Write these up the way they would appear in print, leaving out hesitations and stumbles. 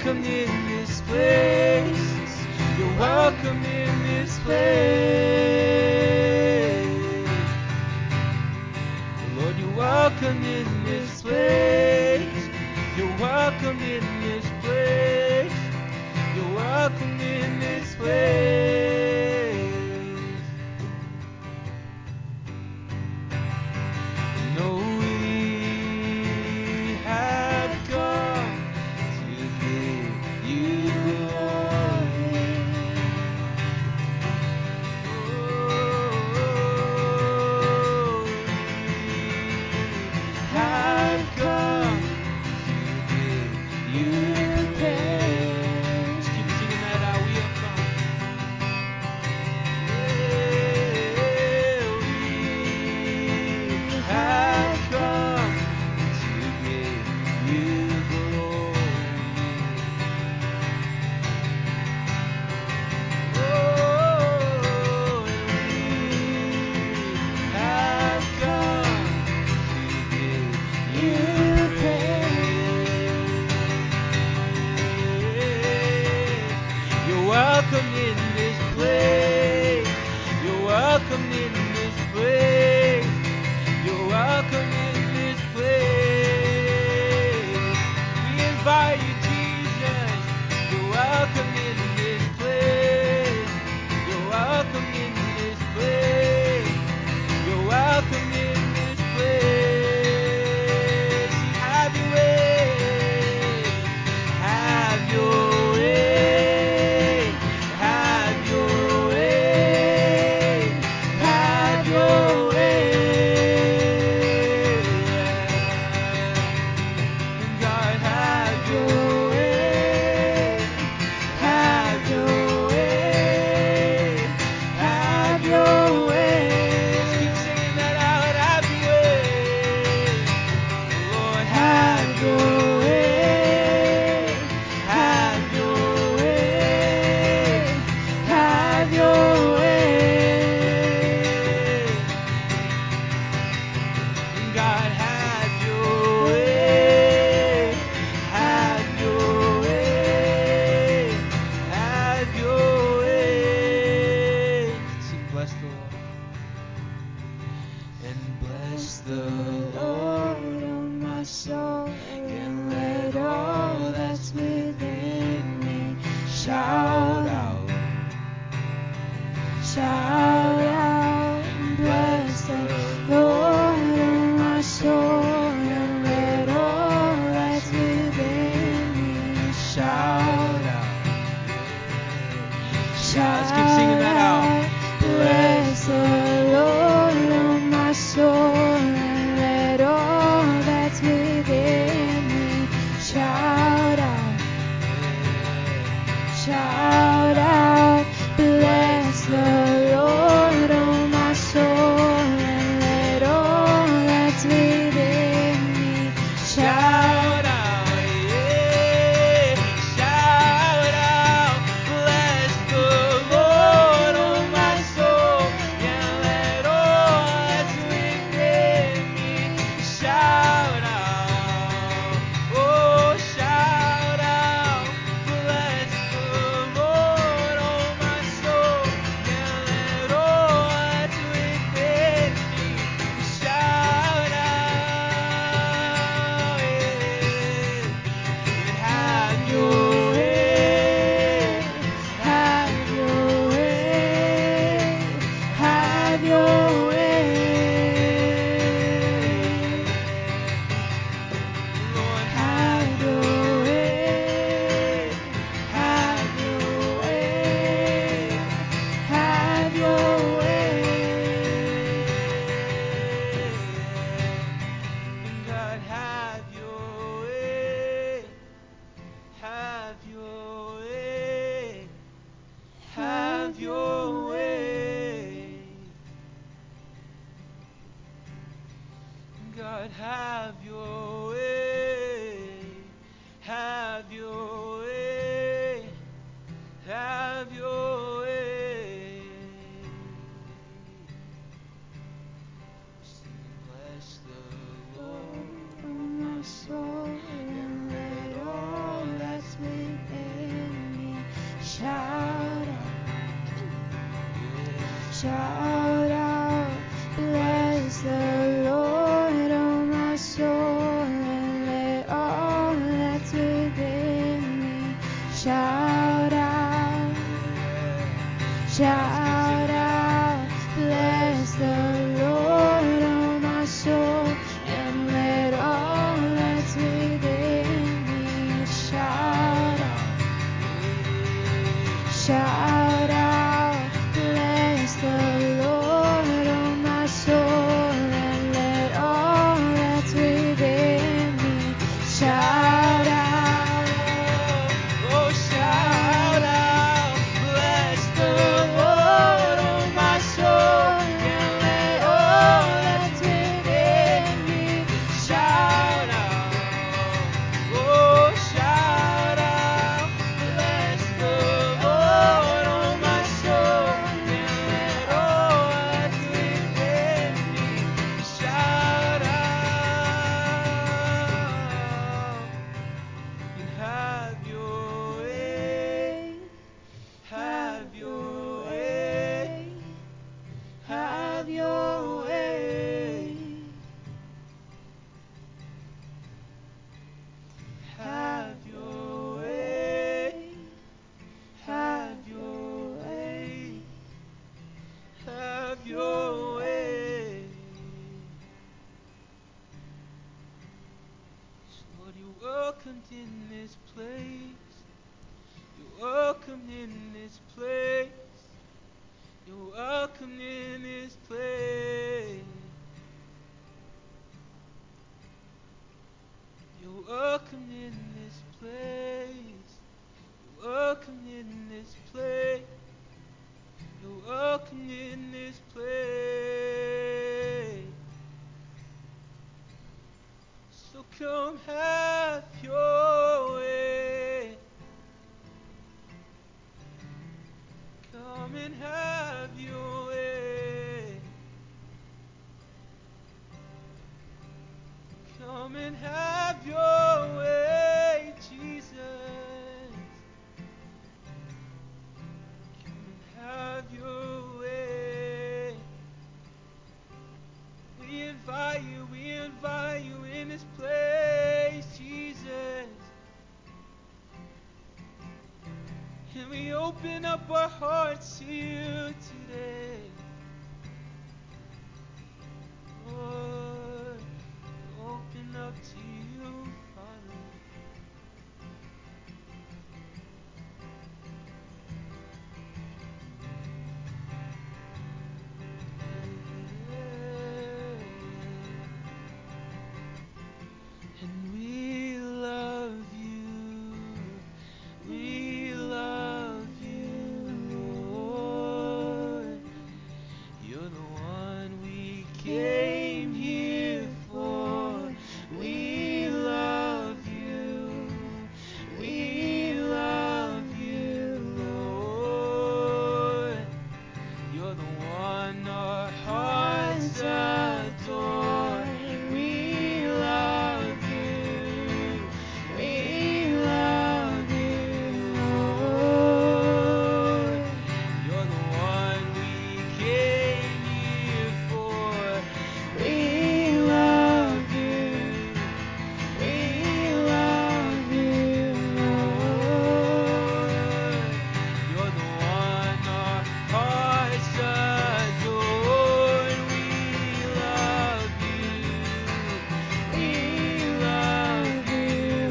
welcome in this place. You're welcome in this place. Lord, you're welcome in this place. You're welcome in this place. You're welcome in this place. No, we have come to give you glory. Oh, we have come to give you praise. Keep singing that out. We have come. We have come to give you glory. Oh, we have come to give you praise. You're welcome in this place. You're welcome in this place. You're welcome in this place. We invite you, Jesus. You're welcome in this place. You're welcome in this place. You're welcome in this place. Have your way. Have your way. Have your way. Have your way. God, have your way. Have your way. Have your way. Let's keep singing that out. Have your way. Lord, have your way. Have your way. Have your way. God, have your way. Have your way. Have your way. Sing, bless the Lord. And bless the Lord, oh my soul, and let all that's within me shout out. Shout out. Bless the Lord, oh my soul, and let all that's within me shout out. Let's keep singing that out. Bless the Lord, oh my soul, and let all that's within me shout out. Shout out. Bless the Lord, oh my soul, and let all that's within me shout out. Yeah. Shout out. Bless the Lord, oh my soul, and let all that's within me shout out. Oh, shout out. Bless the Lord, oh my soul, and let all that's within me shout out. And have your way. Have your way. Have your way. Lord, have your way. Have your way. Have your way. God, have your way. Have your way. Have your way. God, have your way. Have your way. Have your way. Sing, bless the Lord, oh my soul, and let all that's within Shout out, bless the Lord, oh my soul, and let all that's within me shout out, shout out, bless the Lord, oh my soul, and let all that's within me shout out, shout out, bless the Lord, oh my soul, and let all that's within me shout out. Oh, shout out, bless the Lord, oh my soul, and let all that's within me shout out. Oh, shout out, bless the Lord, oh my soul, and let all that's within me shout out. And have your way, have your way, have your way, have your way, have your way, have your way. So Lord, you're welcomed in this place. You're welcomed in this place. You're welcomed in this place. You're welcomed in this place. You're welcomed in this place. You're welcomed in this place. So come have your way. Come and have your way. Come and have your way, Jesus. Come and have your way. We invite you in this place, Jesus. And we open up our hearts to you today. Lord, open up to you, Father. And we love you. We love you, Lord. You're the one we came here for. We love you. We love you, Lord. You're the one our hearts adore. We love you. We love you, Lord. You're the one we came here for. We love you. We love you, Lord. You're the one our hearts adore. We love you. We love you,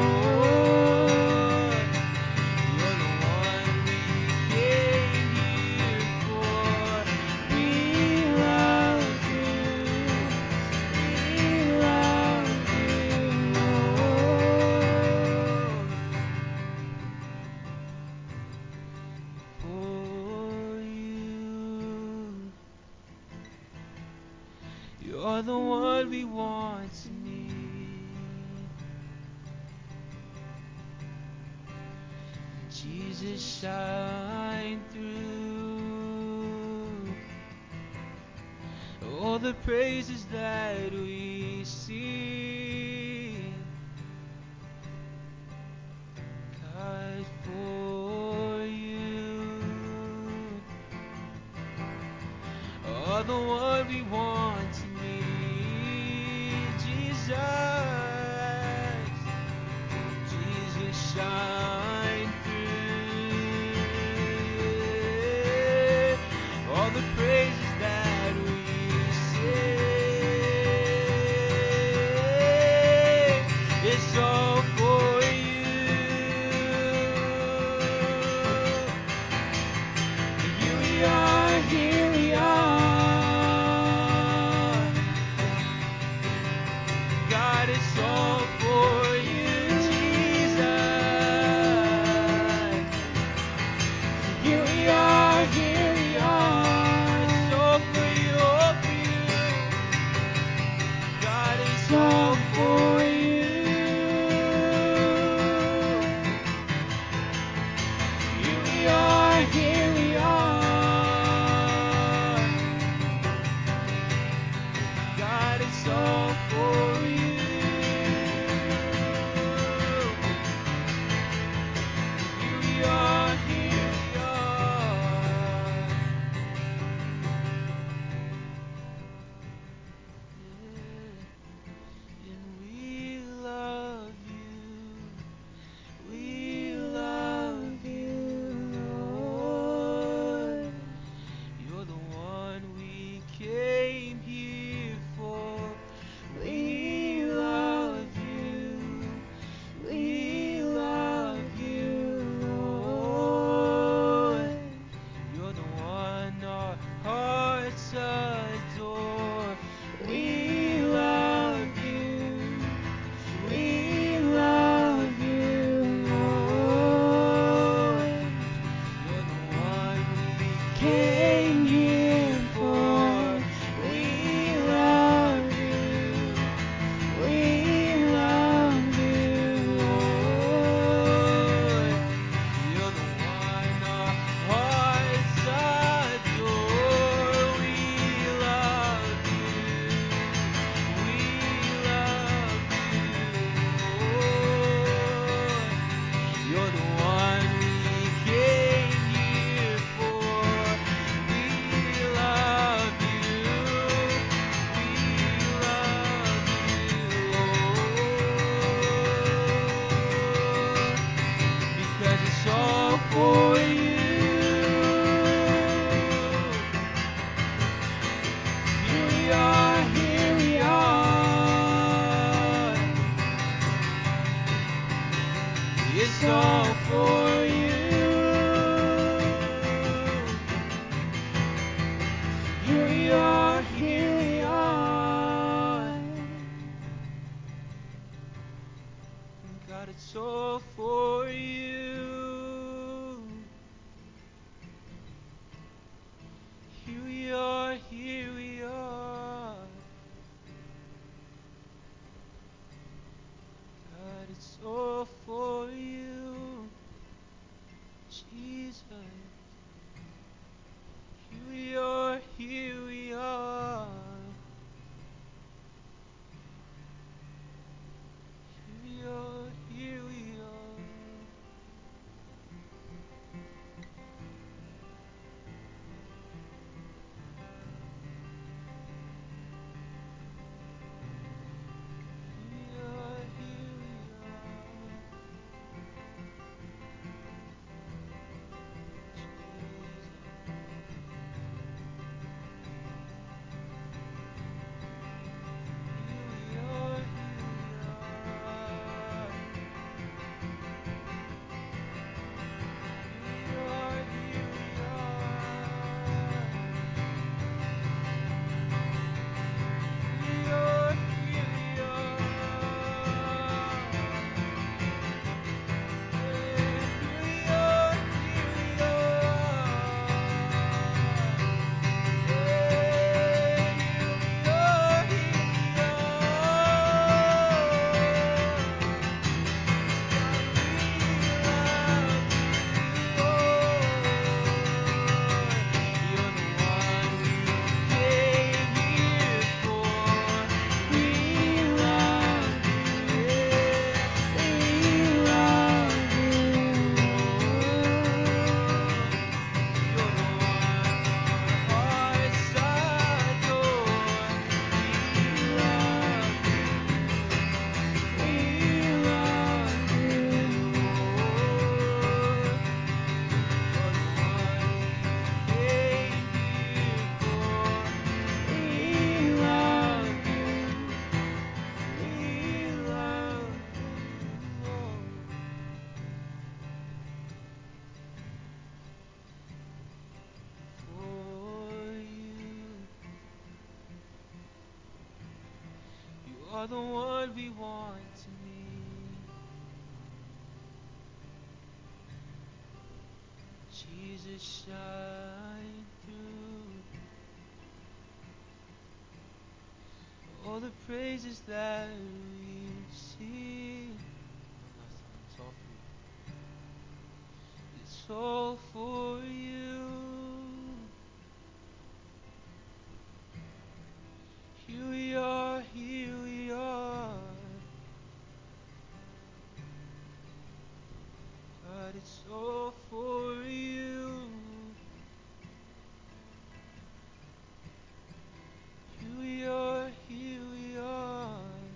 Lord. You're the one we came here for. We love you. We love you, Lord. For you, you're the one we want to meet. Jesus, shine through all the praises that we sing. God, for you, all for you. Here we are, here we are. God, it's all for you. Here we are, here we are. God, it's all for you. Jesus. Here we are, here we are. Here we are, here we are. Are the one we want to meet. Jesus, shine through. All the praises that we see. Last time, it's all for you. Here we are, here we are. God, it's all for you. Here we are, here we are.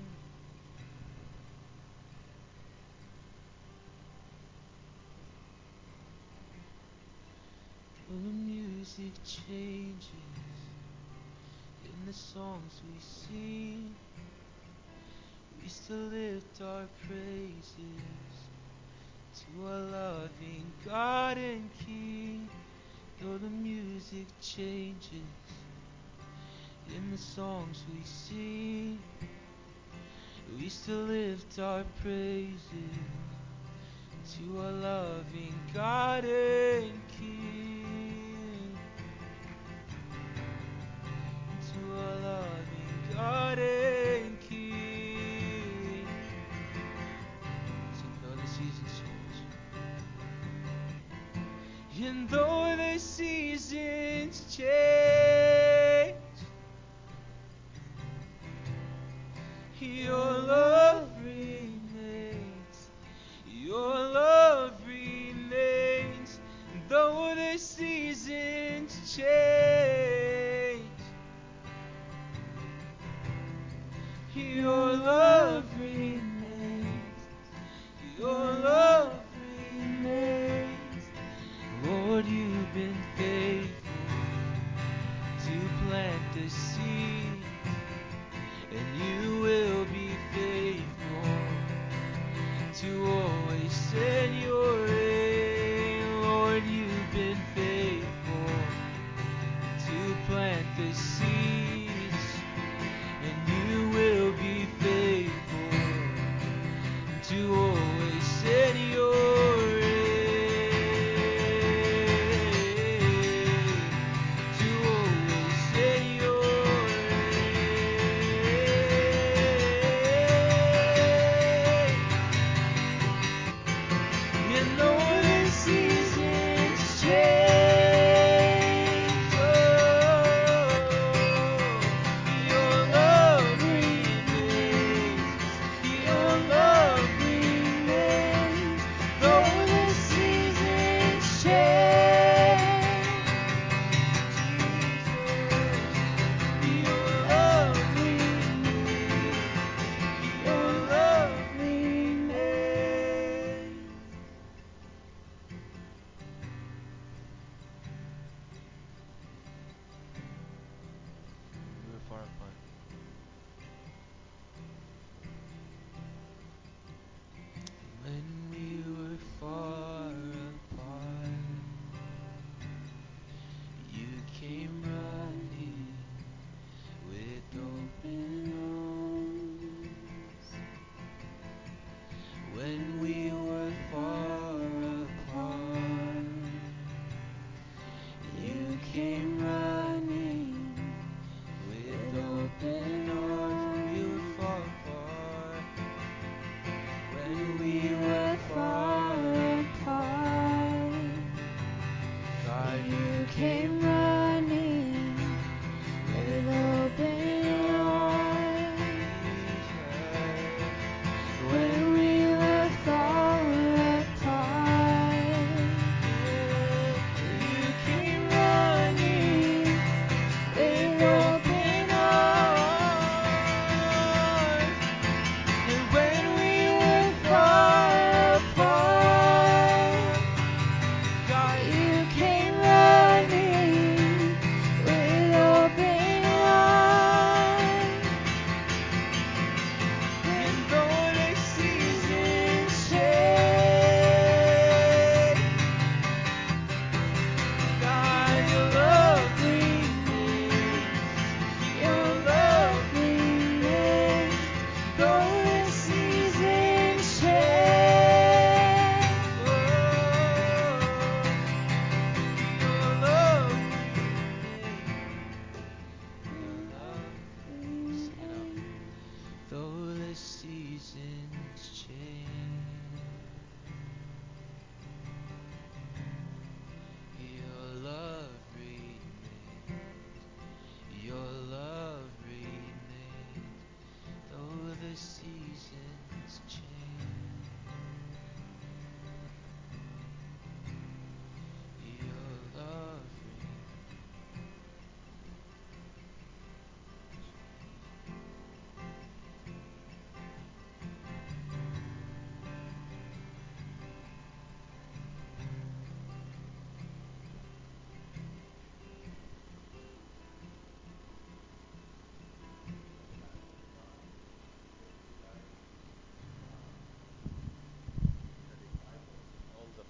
When the music changes in the songs we sing, we still lift our praises to our loving God and King. Though the music changes in the songs we sing, we still lift our praises to our loving God and King. To our loving God and King. Sing though the seasons change. And though the seasons change, your love remains. Your love remains. Though the seasons change, your love remains. Your love remains. Lord, you've been faithful.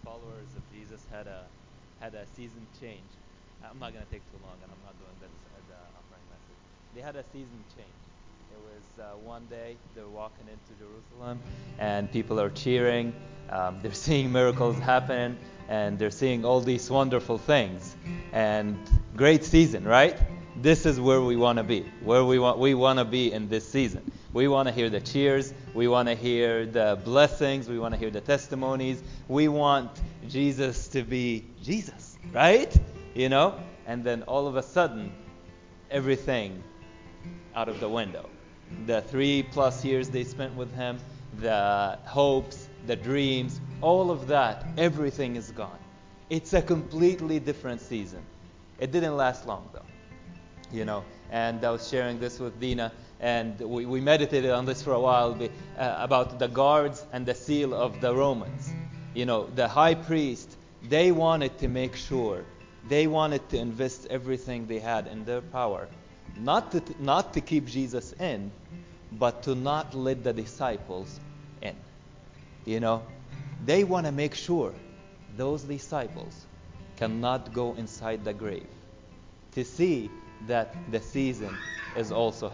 followers of Jesus had a season change. I'm not gonna take too long, and I'm not doing this as a offering message. They had a season change. It was one day they're walking into Jerusalem, and people are cheering. They're seeing miracles happen, and they're seeing all these wonderful things. And great season, right? This is where we want to be. Where we want to be in this season. We want to hear the cheers. We want to hear the blessings. We want to hear the testimonies. We want Jesus to be Jesus, right? You know? And then all of a sudden, everything out of the window. The 3+ years they spent with him, the hopes, the dreams, all of that, everything is gone. It's a completely different season. It didn't last long though. You know, and I was sharing this with Dina, and we meditated on this for a while about the guards and the seal of the Romans. You know, the high priest, they wanted to make sure, they wanted to invest everything they had in their power, not to keep Jesus in, but to not let the disciples in. You know, they want to make sure those disciples cannot go inside the grave, to see that the season is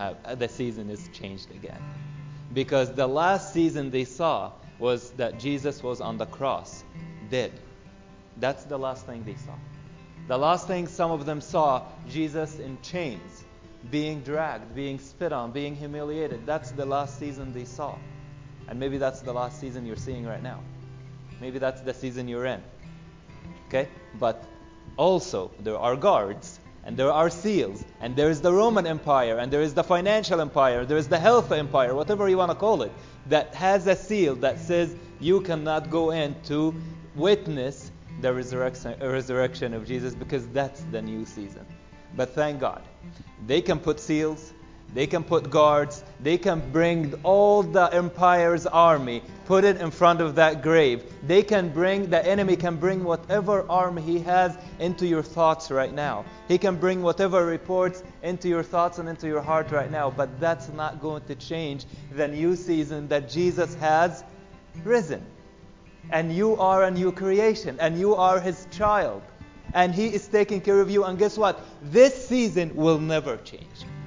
changed again. Because the last season they saw was that Jesus was on the cross, dead. That's the last thing they saw. The last thing some of them saw, Jesus in chains, being dragged, being spit on, being humiliated. That's the last season they saw. And maybe that's the last season you're seeing right now. Maybe that's the season you're in. Okay? But also, there are guards, and there are seals, and there is the Roman Empire, and there is the financial empire, there is the health empire, whatever you want to call it, that has a seal that says you cannot go in to witness the resurrection of Jesus, because that's the new season. But thank God, they can put seals, they can put guards, they can bring all the empire's army, put it in front of that grave. The enemy can bring whatever army he has into your thoughts right now. He can bring whatever reports into your thoughts and into your heart right now. But that's not going to change the new season that Jesus has risen. And you are a new creation, and you are his child. And he is taking care of you. And guess what? This season will never change.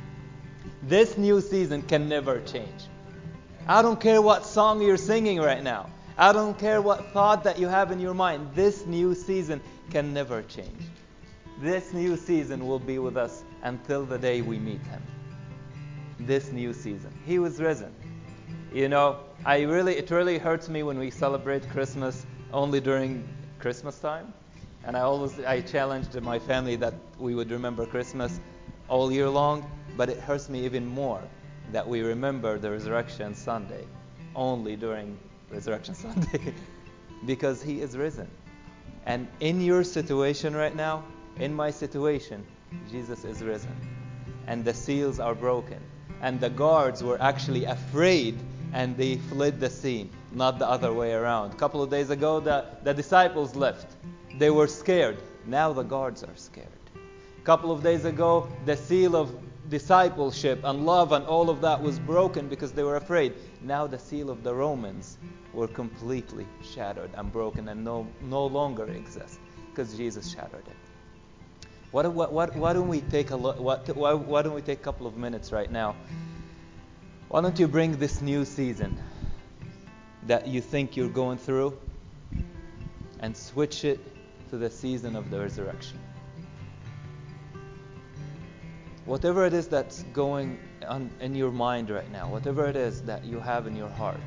This new season can never change. I don't care what song you're singing right now. I don't care what thought that you have in your mind. This new season can never change. This new season will be with us until the day we meet him. This new season. He was risen. You know, it really hurts me when we celebrate Christmas only during Christmas time. And I challenged my family that we would remember Christmas all year long. But it hurts me even more that we remember the Resurrection Sunday only during Resurrection Sunday. Because he is risen. And in your situation right now, in my situation, Jesus is risen. And the seals are broken. And the guards were actually afraid, and they fled the scene, not the other way around. A couple of days ago, the disciples left. They were scared. Now the guards are scared. A couple of days ago, the seal of discipleship and love and all of that was broken because they were afraid. Now the seal of the Romans were completely shattered and broken and no longer exist because Jesus shattered it. Why don't we take a couple of minutes right now? Why don't you bring this new season that you think you're going through and switch it to the season of the resurrection? Whatever it is that's going on in your mind right now, whatever it is that you have in your heart,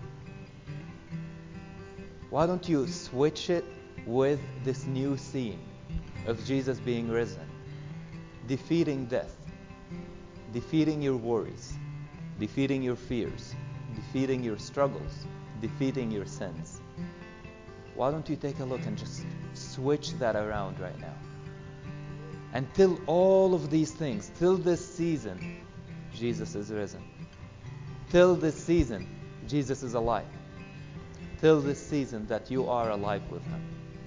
why don't you switch it with this new scene of Jesus being risen, defeating death, defeating your worries, defeating your fears, defeating your struggles, defeating your sins. Why don't you take a look and just switch that around right now? Until all of these things, till this season, Jesus is risen. Till this season, Jesus is alive. Till this season that you are alive with him.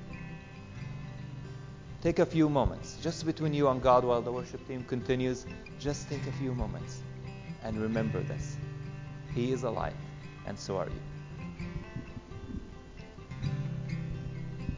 Take a few moments, just between you and God while the worship team continues. Just take a few moments and remember this. He is alive, and so are you.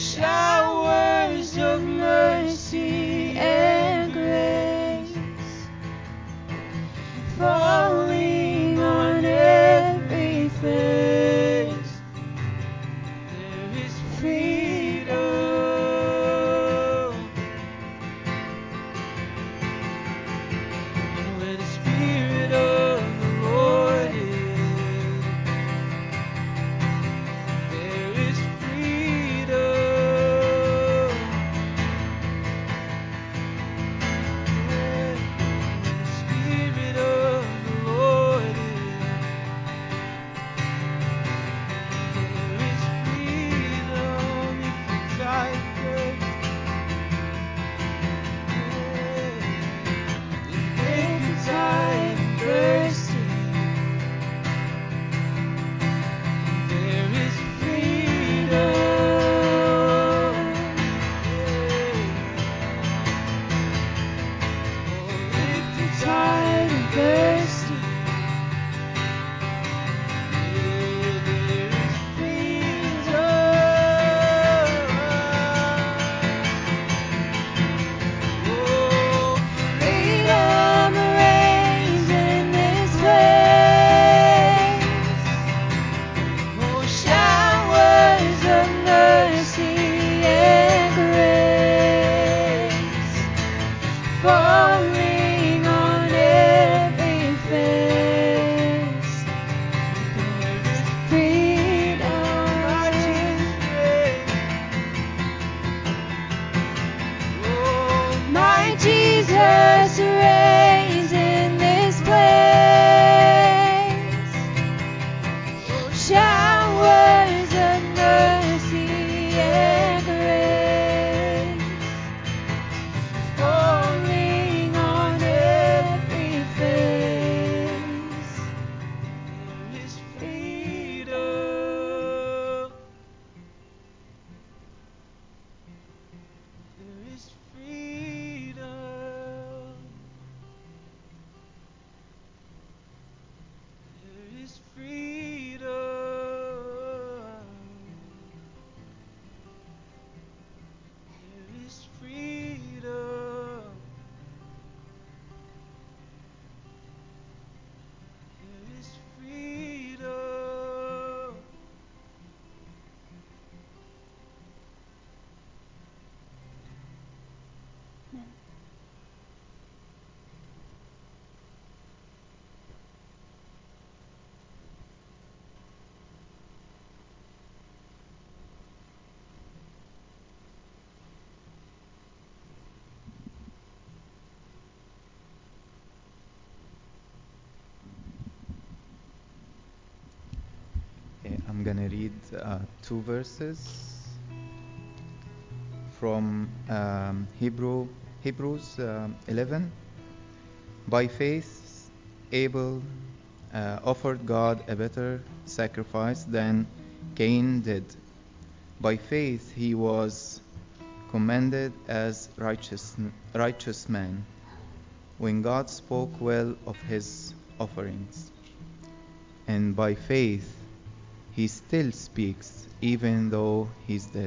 showers of mercy and grace falling on every face. There is Freedom. where the Spirit of the Lord is. There is freedom. Where the Spirit of the Lord is. There is freedom if you're tired and thirsty. If you're tired and thirsty, there is freedom. Oh, if you're tired and thirsty, there is freedom. Oh, Freedom reigns in this place. Oh, showers of mercy and grace falling on every face. there is Freedom. my Jesus reigns. Oh, My Jesus reigns in this place. Showers of mercy and grace falling on every face. there is freedom. There is freedom. There is freedom. There is freedom. There is freedom. Okay, I'm gonna read two verses from Hebrews 11. By faith, Abel offered God a better sacrifice than Cain did. By faith, he was commended as righteous man when God spoke well of his offerings. And by faith, he still speaks even though he's dead.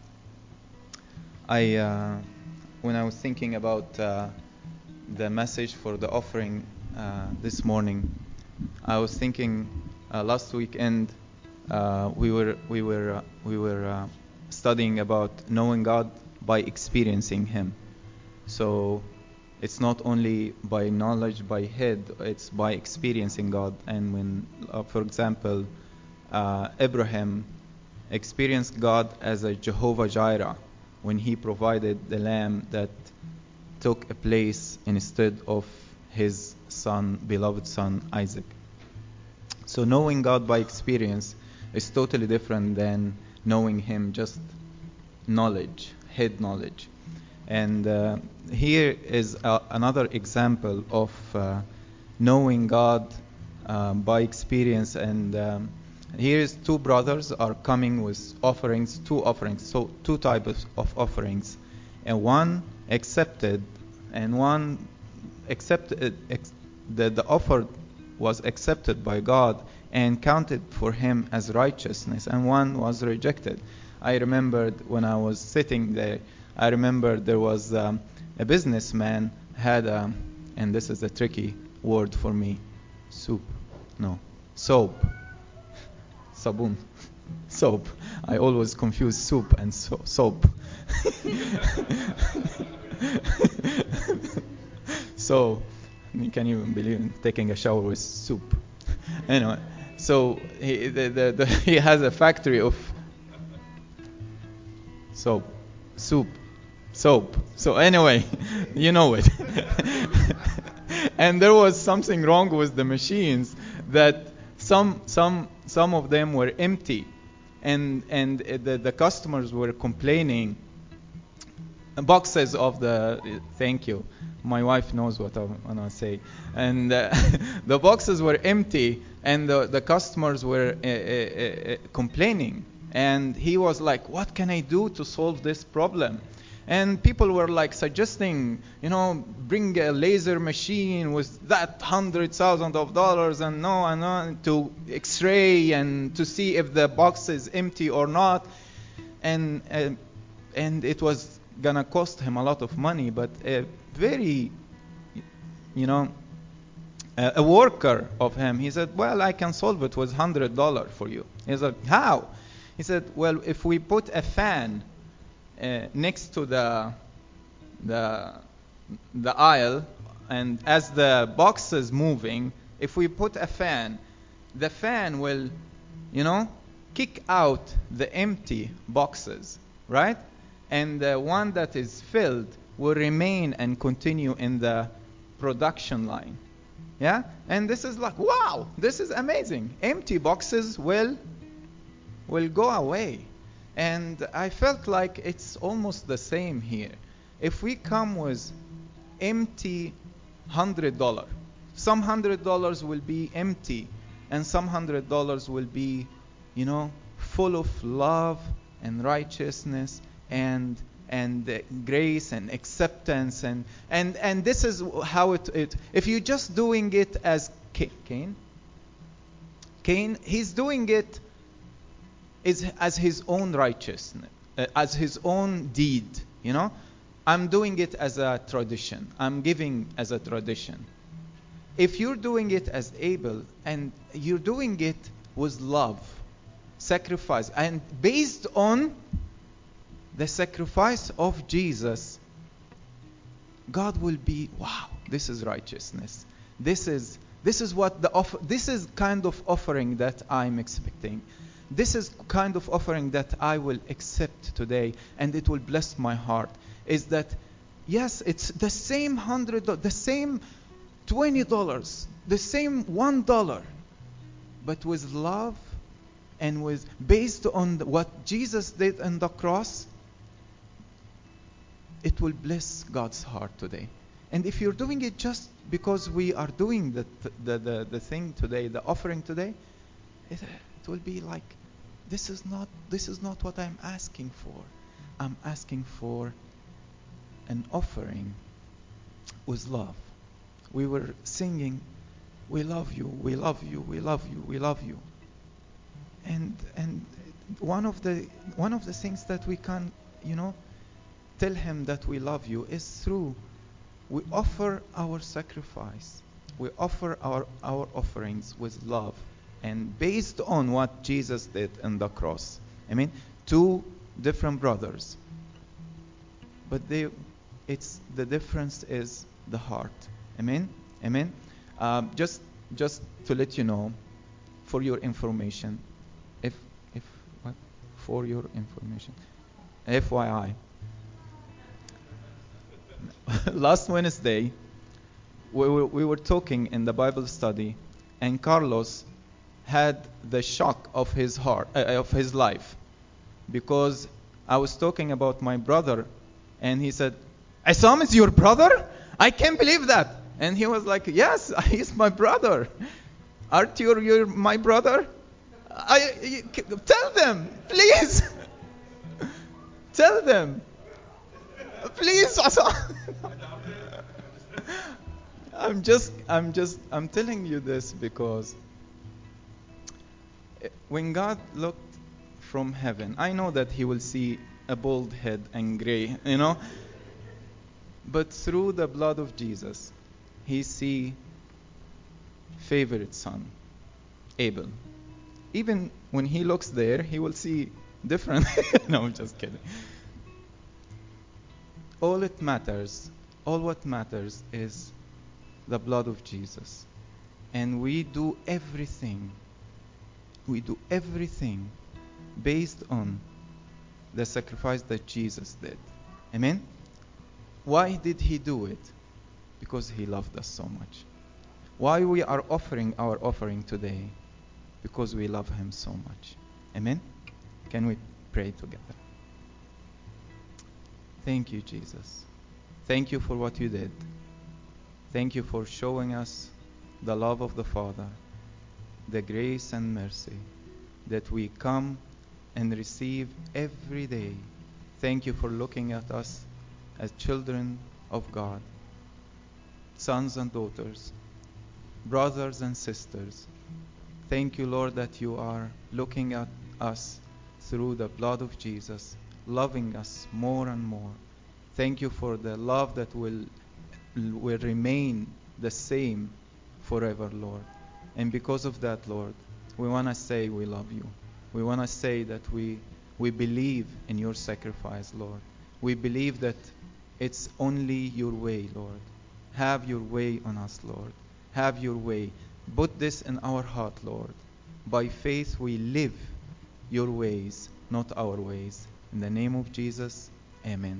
When I was thinking about the message for the offering this morning, I was thinking last weekend we were studying about knowing God by experiencing Him. So it's not only by knowledge by head, it's by experiencing God. And when, for example, Abraham experienced God as a Jehovah Jireh when he provided the lamb that took a place instead of his son, beloved son, Isaac. So knowing God by experience is totally different than knowing Him just knowledge, head knowledge. And here is another example of knowing God by experience. And here is two brothers are coming with offerings, two offerings, so two types of offerings, and one accepted, and one accepted. The offer was accepted by God and counted for him as righteousness, and one was rejected. I remembered when I was sitting there, I remembered there was a businessman had and this is a tricky word for me, soap. Sabun. Soap. I always confuse soup and soap. So, you can't even believe in taking a shower with soup. Anyway, so he has a factory of soap. So anyway, you know it. And there was something wrong with the machines, that some of them were empty, and the customers were complaining. Boxes of the thank you. My wife knows what I want to say. And the boxes were empty, and the customers were complaining. And he was like, what can I do to solve this problem? And people were like suggesting, bring a laser machine with that $100,000 and to X-ray and to see if the box is empty or not. And it was gonna cost him a lot of money, but a very, a worker of him, he said, well, I can solve it with $100 for you. He said, how? He said, well, if we put a fan next to the aisle, and as the box is moving, if we put a fan, the fan will, kick out the empty boxes, right? And the one that is filled will remain and continue in the production line. Yeah? And this is like, wow, this is amazing. Empty boxes will go away. And I felt like it's almost the same here. If we come with empty $100, some $100 will be empty, and some $100 will be, full of love and righteousness and grace and acceptance, and this is how it if you're just doing it as Cain, he's doing it as his own righteousness, as his own deed. I'm doing it as a tradition. I'm giving as a tradition. If you're doing it as Abel, and you're doing it with love, sacrifice, and based on the sacrifice of Jesus, God will be, wow, this is righteousness. This is what this is kind of offering that I'm expecting. This is kind of offering that I will accept today, and it will bless my heart. Is that, yes, it's the same $100, the same $20, the same $1, but with love and based on what Jesus did on the cross. It will bless God's heart today. And if you're doing it just because we are doing the thing today, the offering today, it will be like, this is not what I'm asking for. I'm asking for an offering with love. We were singing, we love you, we love you, we love you, we love you. And one of the things that we can, tell him that we love you is through we offer our sacrifice. We offer our offerings with love and based on what Jesus did on the cross. I mean, two different brothers, but the difference is the heart. Amen. Just to let you know, for your information, for your information, FYI. Last Wednesday, we were talking in the Bible study, and Carlos had the shock of his life, because I was talking about my brother, and he said, "Isam is your brother? I can't believe that." And he was like, "Yes, he's my brother. Aren't you my brother?" Tell them, please. Tell them. Please, I'm telling you this because when God looked from heaven, I know that he will see a bald head and gray, you know. But through the blood of Jesus, he see favorite son, Abel. Even when he looks there, he will see different. No, I'm just kidding. All what matters is the blood of Jesus. And we do everything based on the sacrifice that Jesus did. Amen? Why did he do it? Because he loved us so much. Why we are offering our offering today? Because we love him so much. Amen? Can we pray together? Thank you, Jesus. Thank you for what you did. Thank you for showing us the love of the Father, the grace and mercy that we come and receive every day. Thank you for looking at us as children of God, sons and daughters, brothers and sisters. Thank you, Lord, that you are looking at us through the blood of Jesus, loving us more and more. Thank you for the love that will remain the same forever, Lord. And because of that, Lord, we want to say we love you. We want to say that we believe in your sacrifice, Lord. We believe that it's only your way, Lord. Have your way on us, Lord. Have your way. Put this in our heart, Lord. By faith we live your ways, not our ways. In the name of Jesus, amen.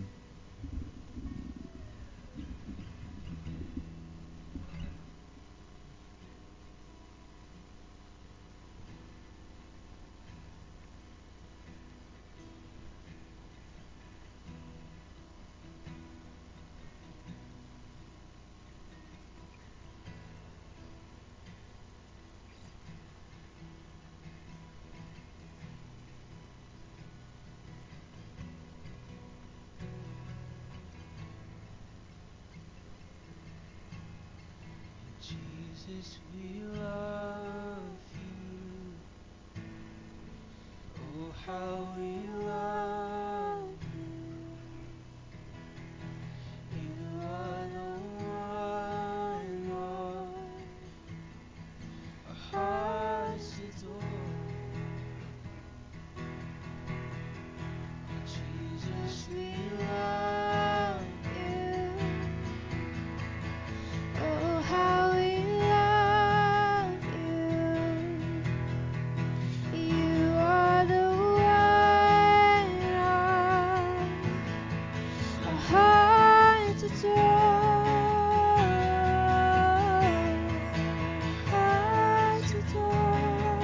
Jesus, we love you. Oh, how we love you. You are the one, Lord. Our hearts adore. Jesus, we love you. Oh, how we love you. You are the one our hearts adore. Hearts adore.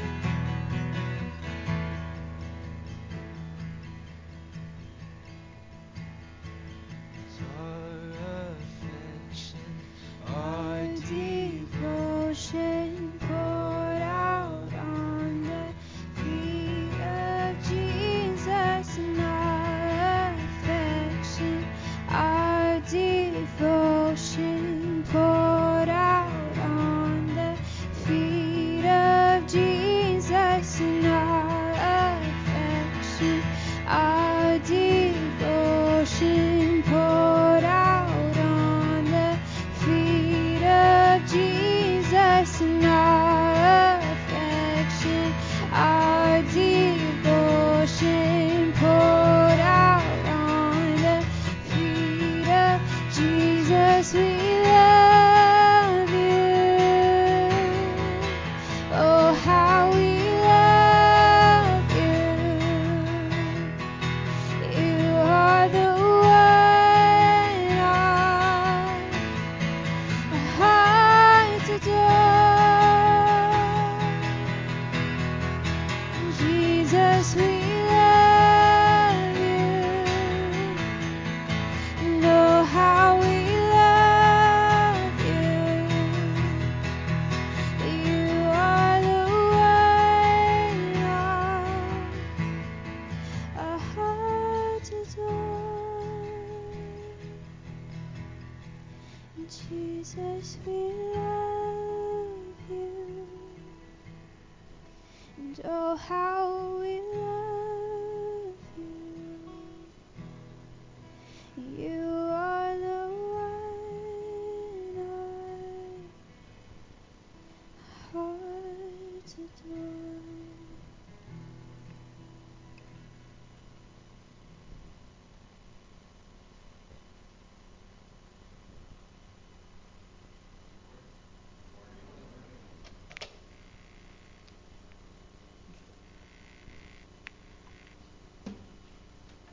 our affection, our Our devotion poured out on the feet of Jesus, and our affection, our devotion poured out on the feet of Jesus, and our affection, our devotion poured out on the feet of Jesus, and our affection, our devotion poured out on the feet of Jesus. We love you. Oh, how we love you. You are the one our hearts adore. Jesus, we love you. And oh, how we love you. You are the one our hearts adore. Jesus, we love you. And oh, how we love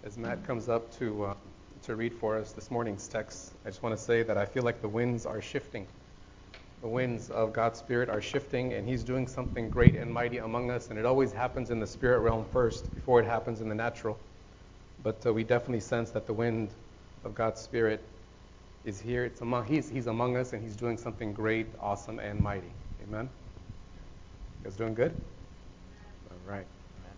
As Matt comes up to read for us this morning's text, I just want to say that I feel like the winds are shifting. The winds of God's Spirit are shifting, and He's doing something great and mighty among us. And it always happens in the spirit realm first, before it happens in the natural. But we definitely sense that the wind of God's Spirit is here. He's among us, and He's doing something great, awesome, and mighty. Amen? You guys doing good? All right.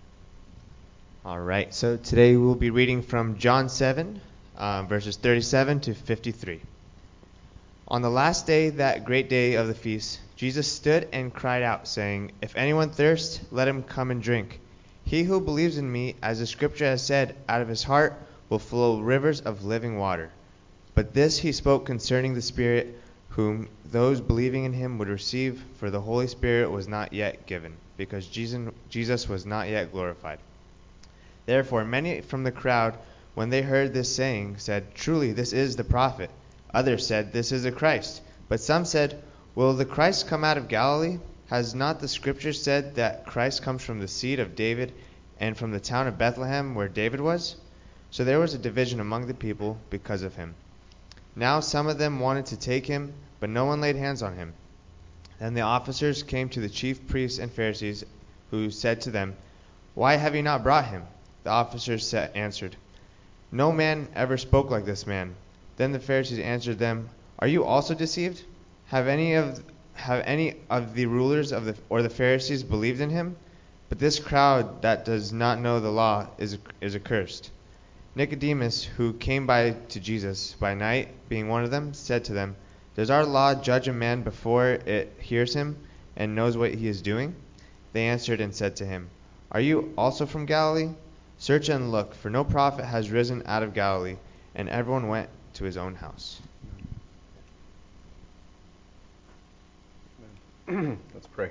All right, so today we'll be reading from John 7, verses 37 to 53. On the last day, that great day of the feast, Jesus stood and cried out, saying, "If anyone thirsts, let him come and drink. He who believes in me, as the scripture has said, out of his heart will flow rivers of living water." But this he spoke concerning the Spirit, whom those believing in him would receive, for the Holy Spirit was not yet given, because Jesus was not yet glorified. Therefore many from the crowd, when they heard this saying, said, "Truly this is the prophet." Others said, "This is the Christ." But some said, "Will the Christ come out of Galilee? Has not the scripture said that Christ comes from the seed of David and from the town of Bethlehem where David was?" So there was a division among the people because of him. Now some of them wanted to take him, but no one laid hands on him. Then the officers came to the chief priests and Pharisees, who said to them, "Why have you not brought him?" The officers answered, "No man ever spoke like this man." Then the Pharisees answered them, "Are you also deceived? Have any of the rulers of the Pharisees believed in him? But this crowd that does not know the law is accursed." Nicodemus, who came by to Jesus by night, being one of them, said to them, "Does our law judge a man before it hears him and knows what he is doing?" They answered and said to him, "Are you also from Galilee? Search and look, for no prophet has risen out of Galilee." And everyone went to his own house. Let's pray.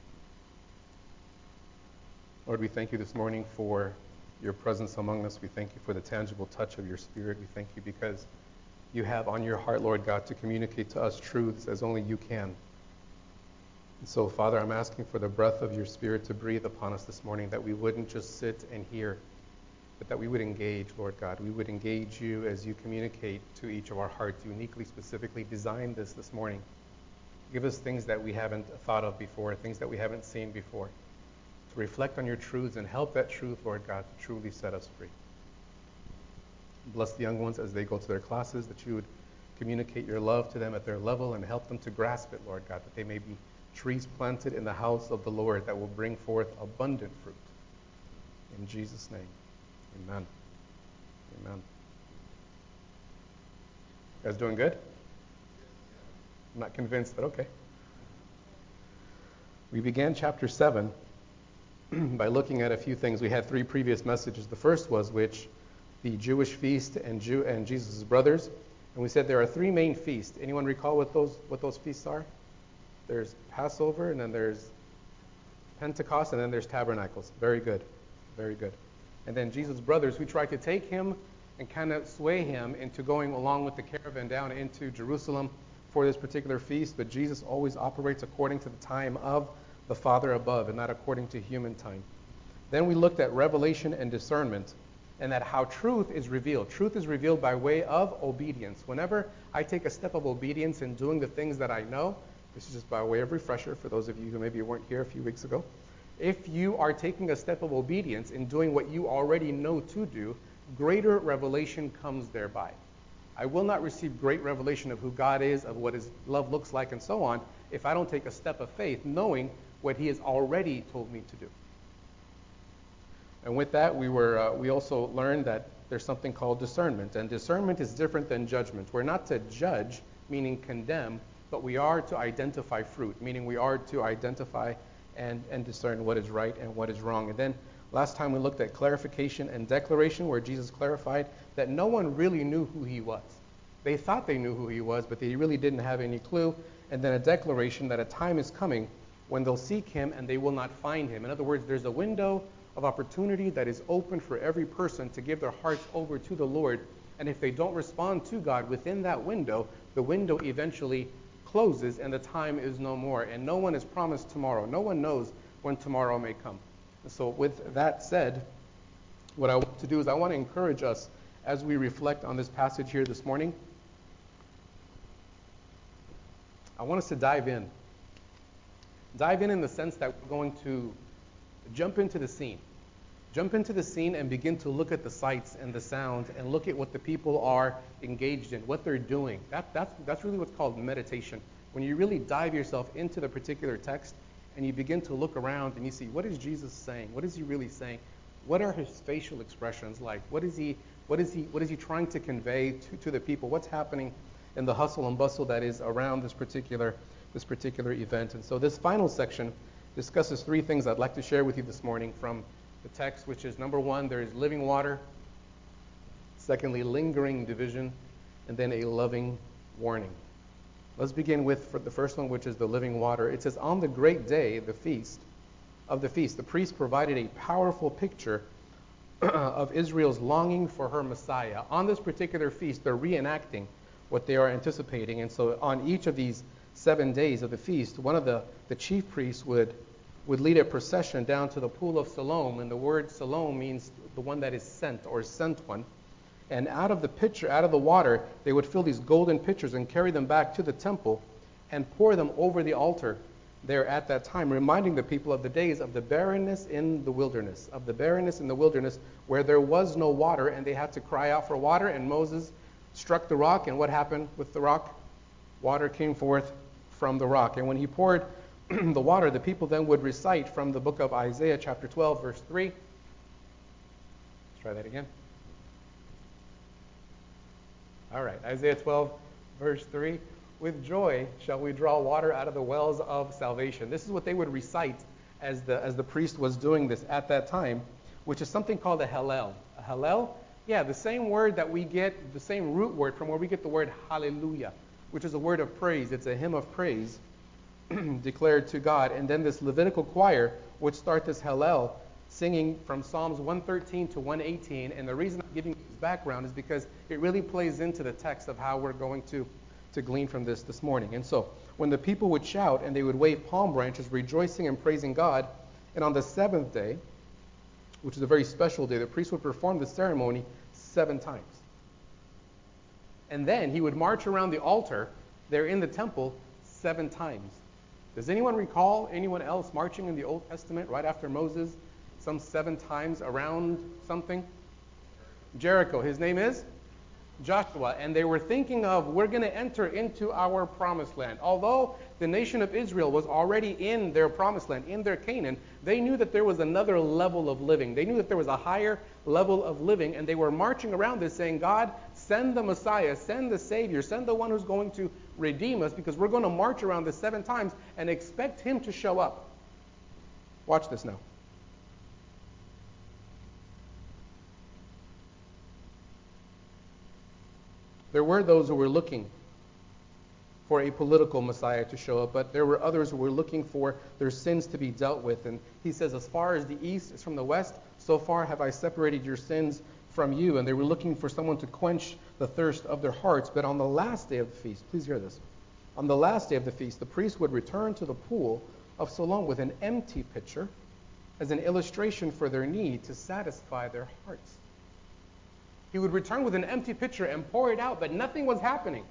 Lord, we thank you this morning for your presence among us. We thank you for the tangible touch of your Spirit. We thank you because you have on your heart, Lord God, to communicate to us truths as only you can. And so, Father, I'm asking for the breath of your Spirit to breathe upon us this morning, that we wouldn't just sit and hear, but that we would engage, Lord God. We would engage you as you communicate to each of our hearts. You uniquely, specifically designed this morning. Give us things that we haven't thought of before, things that we haven't seen before, to reflect on your truths and help that truth, Lord God, to truly set us free. Bless the young ones as they go to their classes, that you would communicate your love to them at their level and help them to grasp it, Lord God, that they may be trees planted in the house of the Lord that will bring forth abundant fruit. In Jesus' name. Amen. Amen. You guys doing good? I'm not convinced, but okay. We began chapter 7 by looking at a few things. We had 3 previous messages. The first was the Jewish feast and Jesus' brothers. And we said there are 3 main feasts. Anyone recall what those feasts are? There's Passover, and then there's Pentecost, and then there's Tabernacles. Very good. Very good. And then Jesus' brothers, who tried to take him and kind of sway him into going along with the caravan down into Jerusalem for this particular feast. But Jesus always operates according to the time of the Father above and not according to human time. Then we looked at revelation and discernment, and that how truth is revealed. Truth is revealed by way of obedience. Whenever I take a step of obedience in doing the things that I know, this is just by way of refresher for those of you who maybe weren't here a few weeks ago. If you are taking a step of obedience in doing what you already know to do, greater revelation comes thereby. I will not receive great revelation of who God is, of what his love looks like, and so on, if I don't take a step of faith, knowing what he has already told me to do. And with that, we also learned that there's something called discernment. And discernment is different than judgment. We're not to judge, meaning condemn, but we are to identify fruit, meaning we are to identify and discern what is right and what is wrong. And then last time we looked at clarification and declaration, where Jesus clarified that no one really knew who he was. They thought they knew who he was, but they really didn't have any clue. And then a declaration that a time is coming when they'll seek him and they will not find him. In other words, there's a window of opportunity that is open for every person to give their hearts over to the Lord. And if they don't respond to God within that window, the window eventually closes and the time is no more. And no one is promised tomorrow. No one knows when tomorrow may come. So with that said, what I want to do is I want to encourage us as we reflect on this passage here this morning. I want us to dive in. Dive in the sense that we're going to jump into the scene. Jump into the scene and begin to look at the sights and the sounds and look at what the people are engaged in, what they're doing. That's really what's called meditation. When you really dive yourself into the particular text and you begin to look around and you see, what is Jesus saying? What is he really saying? What are his facial expressions like? What is he trying to convey to the people? What's happening in the hustle and bustle that is around this particular event? And so this final section discusses three things I'd like to share with you this morning from the text, which is, number one, there is living water. Secondly, lingering division. And then a loving warning. Let's begin with the first one, which is the living water. It says, on the great day, the feast, the priest provided a powerful picture of Israel's longing for her Messiah. On this particular feast, they're reenacting what they are anticipating. And so on each of these 7 days of the feast, one of the chief priests would lead a procession down to the pool of Siloam. And the word Siloam means the one that is sent, or sent one. And out of the water, they would fill these golden pitchers and carry them back to the temple and pour them over the altar there at that time, reminding the people of the days of the barrenness in the wilderness, where there was no water and they had to cry out for water. And Moses struck the rock, and what happened with the rock? Water came forth from the rock. And when he poured the water, the people then would recite from the book of Isaiah chapter 12, verse 3. Let's try that again. All right, Isaiah 12, verse 3. With joy shall we draw water out of the wells of salvation. This is what they would recite as the priest was doing this at that time, which is something called a Hallel. A Hallel? Yeah, the same word that we get, the same root word from where we get the word hallelujah, which is a word of praise. It's a hymn of praise declared to God. And then this Levitical choir would start this Hallel singing from Psalms 113 to 118. And the reason I'm giving you this background is because it really plays into the text of how we're going to glean from this morning. And so when the people would shout and they would wave palm branches, rejoicing and praising God, and on the seventh day, which is a very special day, the priest would perform the ceremony 7 times. And then he would march around the altar there in the temple 7 times. Does anyone recall anyone else marching in the Old Testament right after Moses some 7 times around something? Jericho. His name is Joshua. And they were thinking of, we're going to enter into our promised land. Although the nation of Israel was already in their promised land, in their Canaan, they knew that there was another level of living. They knew that there was a higher level of living, and they were marching around this saying, God, send the Messiah, send the Savior, send the one who's going to redeem us, because we're going to march around this 7 times and expect him to show up. Watch this now. There were those who were looking for a political Messiah to show up, but there were others who were looking for their sins to be dealt with. And he says, as far as the east is from the west, so far have I separated your sins from you. And they were looking for someone to quench the thirst of their hearts. But on the last day of the feast, please hear this. On the last day of the feast, the priest would return to the pool of Siloam with an empty pitcher as an illustration for their need to satisfy their hearts. He would return with an empty pitcher and pour it out, but nothing was happening.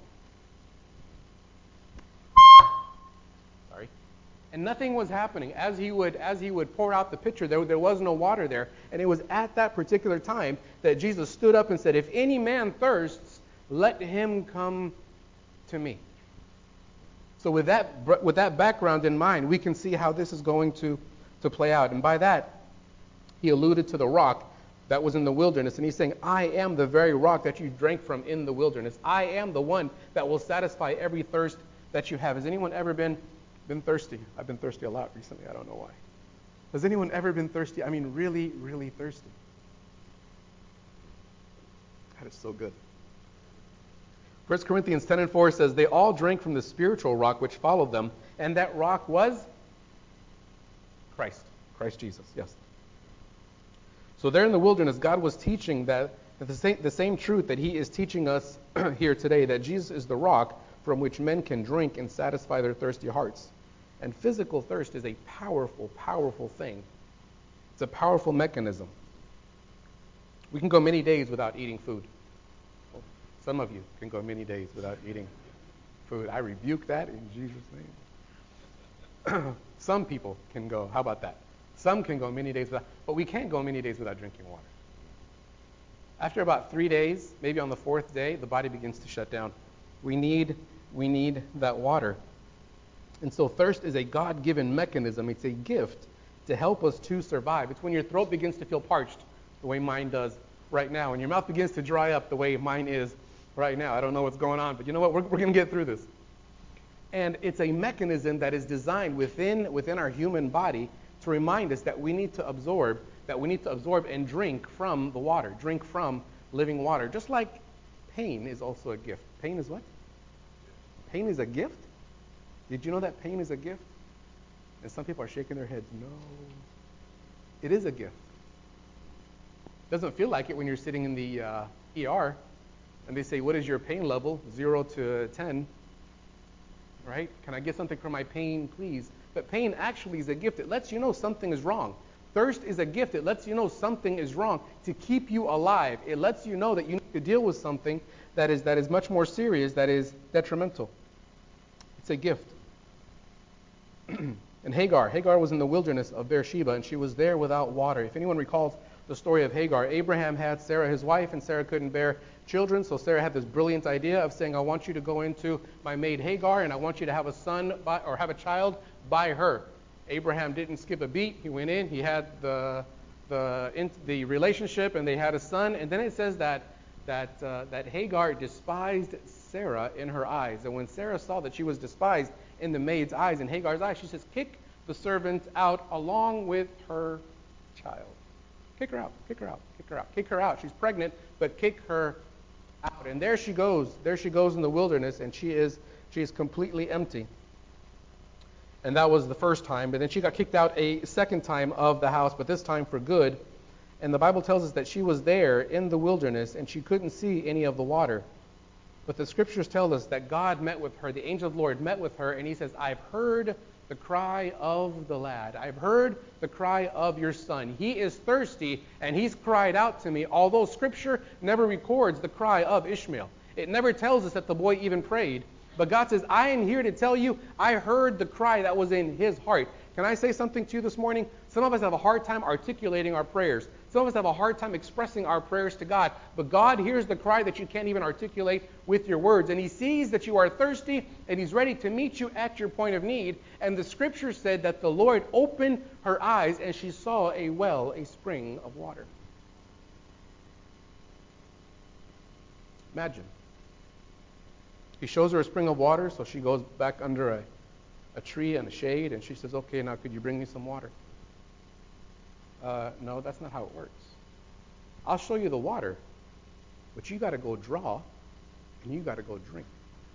Sorry. And nothing was happening. As he would pour out the pitcher, there was no water there. And it was at that particular time that Jesus stood up and said, if any man thirsts, let him come to me. So with that background in mind, we can see how this is going to play out. And by that, he alluded to the rock that was in the wilderness. And he's saying, I am the very rock that you drank from in the wilderness. I am the one that will satisfy every thirst that you have. Has anyone ever been thirsty? I've been thirsty a lot recently. I don't know why. Has anyone ever been thirsty? I mean, really, really thirsty. That is so good. 1 Corinthians 10:4 says, they all drank from the spiritual rock which followed them, and that rock was Christ Jesus, yes. So there in the wilderness, God was teaching that the same truth that he is teaching us here today, that Jesus is the rock from which men can drink and satisfy their thirsty hearts. And physical thirst is a powerful, powerful thing. It's a powerful mechanism. We can go many days without eating food. Well, some of you can go many days without eating food. I rebuke that in Jesus' name. Some people can go. How about that? Some can go many days without, but we can't go many days without drinking water. After about 3 days, maybe on the 4th day, the body begins to shut down. We need that water. And so thirst is a God-given mechanism. It's a gift to help us to survive. It's when your throat begins to feel parched, the way mine does right now, and your mouth begins to dry up the way mine is right now. I don't know what's going on, but you know what? We're going to get through this. And it's a mechanism that is designed within our human body to remind us that we need to absorb and drink from the water, drink from living water. Just like pain is also a gift. Pain is what? Pain is a gift? Did you know that pain is a gift? And some people are shaking their heads. No. It is a gift. Doesn't feel like it when you're sitting in the ER and they say, what is your pain level? 0 to 10. Right? Can I get something for my pain, please? But pain actually is a gift. It lets you know something is wrong. Thirst is a gift. It lets you know something is wrong to keep you alive. It lets you know that you need to deal with something that is much more serious, that is detrimental. It's a gift. And Hagar was in the wilderness of Beersheba, and she was there without water. If anyone recalls the story of Hagar, Abraham had Sarah, his wife, and Sarah couldn't bear children, so Sarah had this brilliant idea of saying, I want you to go into my maid Hagar, and I want you to have a son or have a child by her. Abraham didn't skip a beat. He went in, he had the relationship, and they had a son. And then it says that Hagar despised Sarah in her eyes. And when Sarah saw that she was despised in the maid's eyes, in Hagar's eyes, she says, kick the servant out along with her child. Kick her out, kick her out, kick her out, kick her out. She's pregnant, but kick her out. And there she goes in the wilderness, and she is completely empty. And that was the first time. But then she got kicked out a second time of the house, but this time for good. And the Bible tells us that she was there in the wilderness, and she couldn't see any of the water. But the scriptures tell us that God met with her, the angel of the Lord met with her, and he says, I've heard the cry of the lad. I've heard the cry of your son. He is thirsty, and he's cried out to me, although scripture never records the cry of Ishmael. It never tells us that the boy even prayed. But God says, I am here to tell you, I heard the cry that was in his heart. Can I say something to you this morning? Some of us have a hard time articulating our prayers. Some of us have a hard time expressing our prayers to God. But God hears the cry that you can't even articulate with your words. And he sees that you are thirsty, and he's ready to meet you at your point of need. And the scripture said that the Lord opened her eyes, and she saw a well, a spring of water. Imagine. He shows her a spring of water, so she goes back under a tree and a shade, and she says, okay, now could you bring me some water? No, that's not how it works. I'll show you the water, but you got to go draw, and you got to go drink.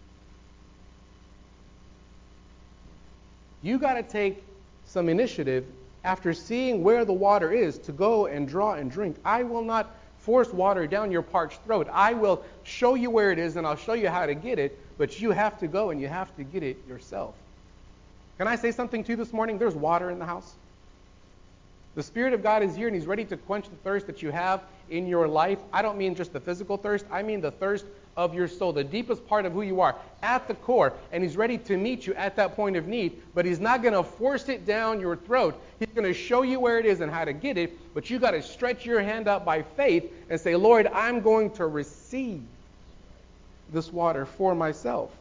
You got to take some initiative after seeing where the water is to go and draw and drink. I will not force water down your parched throat. I will show you where it is, and I'll show you how to get it, but you have to go and you have to get it yourself. Can I say something to you this morning? There's water in the house. The Spirit of God is here, and he's ready to quench the thirst that you have in your life. I don't mean just the physical thirst. I mean the thirst of your soul, the deepest part of who you are, at the core. And he's ready to meet you at that point of need, but he's not going to force it down your throat. He's going to show you where it is and how to get it, but you got to stretch your hand out by faith and say, Lord, I'm going to receive this water for myself.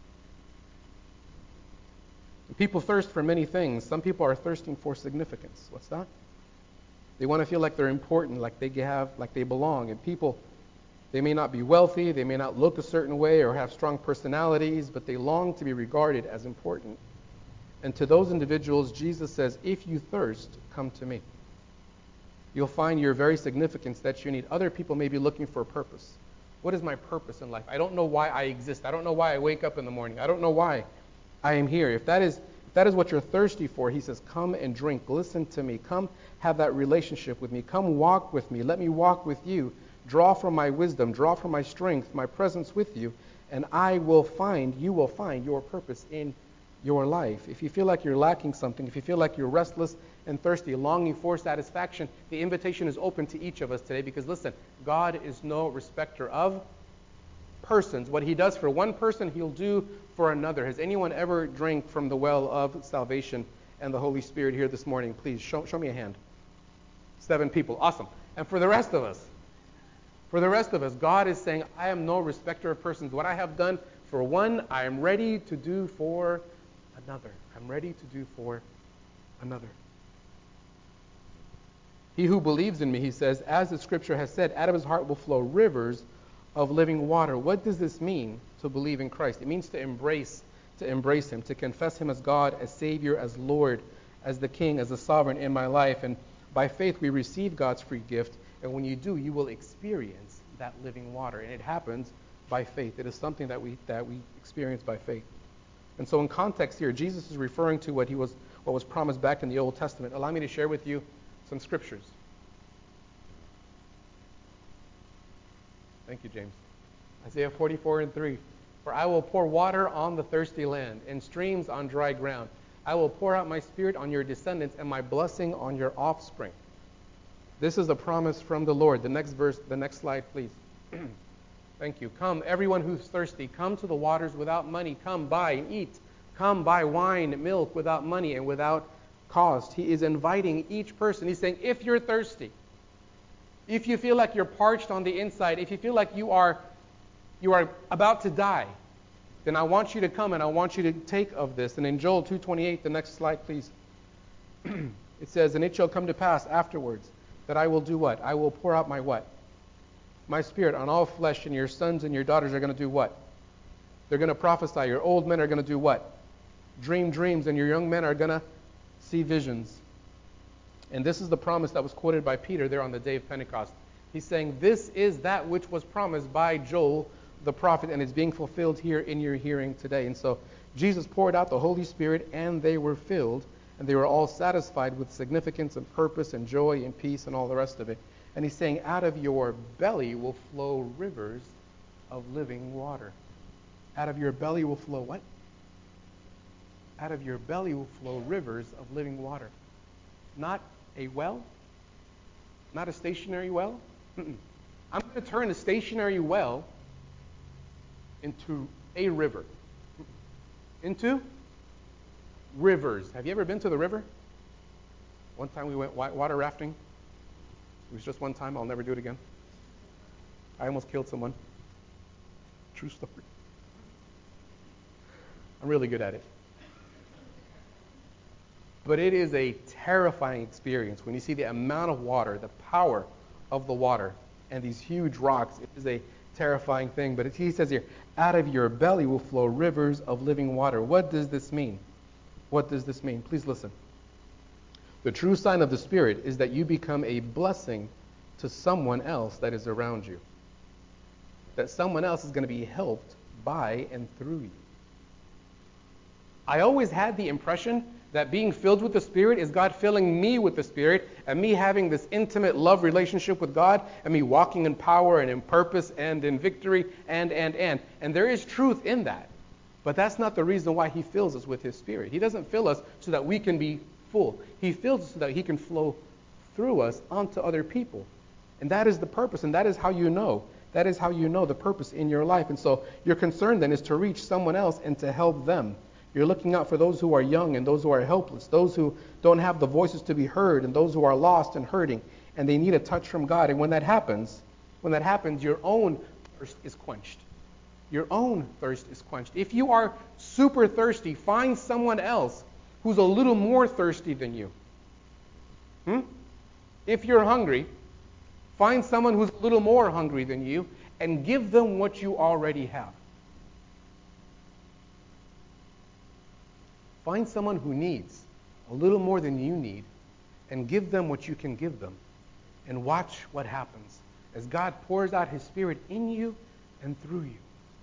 People thirst for many things. Some people are thirsting for significance. What's that? They want to feel like they're important, like they belong. And people, they may not be wealthy, they may not look a certain way or have strong personalities, but they long to be regarded as important. And to those individuals, Jesus says, if you thirst, come to me. You'll find your very significance that you need. Other people may be looking for a purpose. What is my purpose in life? I don't know why I exist. I don't know why I wake up in the morning. I don't know why I am here. If that is what you're thirsty for, he says, come and drink. Listen to me. Come have that relationship with me. Come walk with me. Let me walk with you. Draw from my wisdom. Draw from my strength, my presence with you. And you will find your purpose in your life. If you feel like you're lacking something, if you feel like you're restless and thirsty, longing for satisfaction, the invitation is open to each of us today because listen, God is no respecter of persons. What he does for one person, he'll do for another. Has anyone ever drank from the well of salvation and the Holy Spirit here this morning? Please show me a hand. 7 people. Awesome. And for the rest of us, God is saying, I am no respecter of persons. What I have done for one, I am ready to do for another. I'm ready to do for another. He who believes in me, he says, as the scripture has said, out of his heart will flow rivers of living water. What does this mean to believe in Christ? It means to embrace him, to confess him as God, as Savior, as Lord, as the King, as the sovereign in my life. And by faith we receive God's free gift. And when you do, you will experience that living water. And it happens by faith. It is something that we experience by faith. And so in context here, Jesus is referring to what was promised back in the Old Testament. Allow me to share with you some scriptures. Thank you, James. Isaiah 44:3. For I will pour water on the thirsty land and streams on dry ground. I will pour out my spirit on your descendants and my blessing on your offspring. This is a promise from the Lord. The next verse, the next slide, please. Thank you. Come, everyone who's thirsty, come to the waters without money. Come, buy and eat. Come, buy wine and milk without money and without cost. He is inviting each person. He's saying, if you're thirsty, if you feel like you're parched on the inside, if you feel like you are about to die, then I want you to come and I want you to take of this. And in Joel 2:28, the next slide, please. It says, and it shall come to pass afterwards that I will do what? I will pour out my what? My spirit on all flesh, and your sons and your daughters are going to do what? They're going to prophesy. Your old men are going to do what? Dream dreams, and your young men are going to see visions. And this is the promise that was quoted by Peter there on the day of Pentecost. He's saying, this is that which was promised by Joel the prophet, and it's being fulfilled here in your hearing today. And so Jesus poured out the Holy Spirit, and they were filled, and they were all satisfied with significance and purpose and joy and peace and all the rest of it. And he's saying, out of your belly will flow rivers of living water. Out of your belly will flow what? Out of your belly will flow rivers of living water. Not a well, not a stationary well. I'm going to turn a stationary well into a river. Into rivers. Have you ever been to the river? One time we went water rafting. It was just one time. I'll never do it again. I almost killed someone. True story. I'm really good at it. But it is a terrifying experience when you see the amount of water, the power of the water, and these huge rocks. It is a terrifying thing. But he says here, out of your belly will flow rivers of living water. What does this mean? What does this mean? Please listen. The true sign of the Spirit is that you become a blessing to someone else that is around you. That someone else is going to be helped by and through you. I always had the impression that being filled with the Spirit is God filling me with the Spirit, and me having this intimate love relationship with God, and me walking in power and in purpose and in victory and. And there is truth in that. But that's not the reason why he fills us with his Spirit. He doesn't fill us so that we can be full. He fills us so that he can flow through us onto other people. And that is the purpose, and that is how you know. That is how you know the purpose in your life. And so your concern then is to reach someone else and to help them. You're looking out for those who are young and those who are helpless, those who don't have the voices to be heard, and those who are lost and hurting, and they need a touch from God. And when that happens, your own thirst is quenched. Your own thirst is quenched. If you are super thirsty, find someone else who's a little more thirsty than you. If you're hungry, find someone who's a little more hungry than you and give them what you already have. Find someone who needs a little more than you need and give them what you can give them. And watch what happens as God pours out his Spirit in you and through you.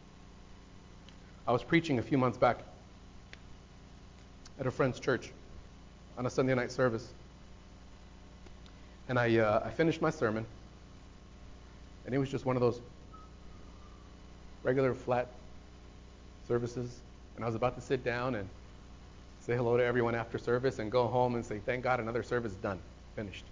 I was preaching a few months back at a friend's church on a Sunday night service. And I finished my sermon, and it was just one of those regular flat services. And I was about to sit down, and say hello to everyone after service, and go home and say, thank God, another service done, finished.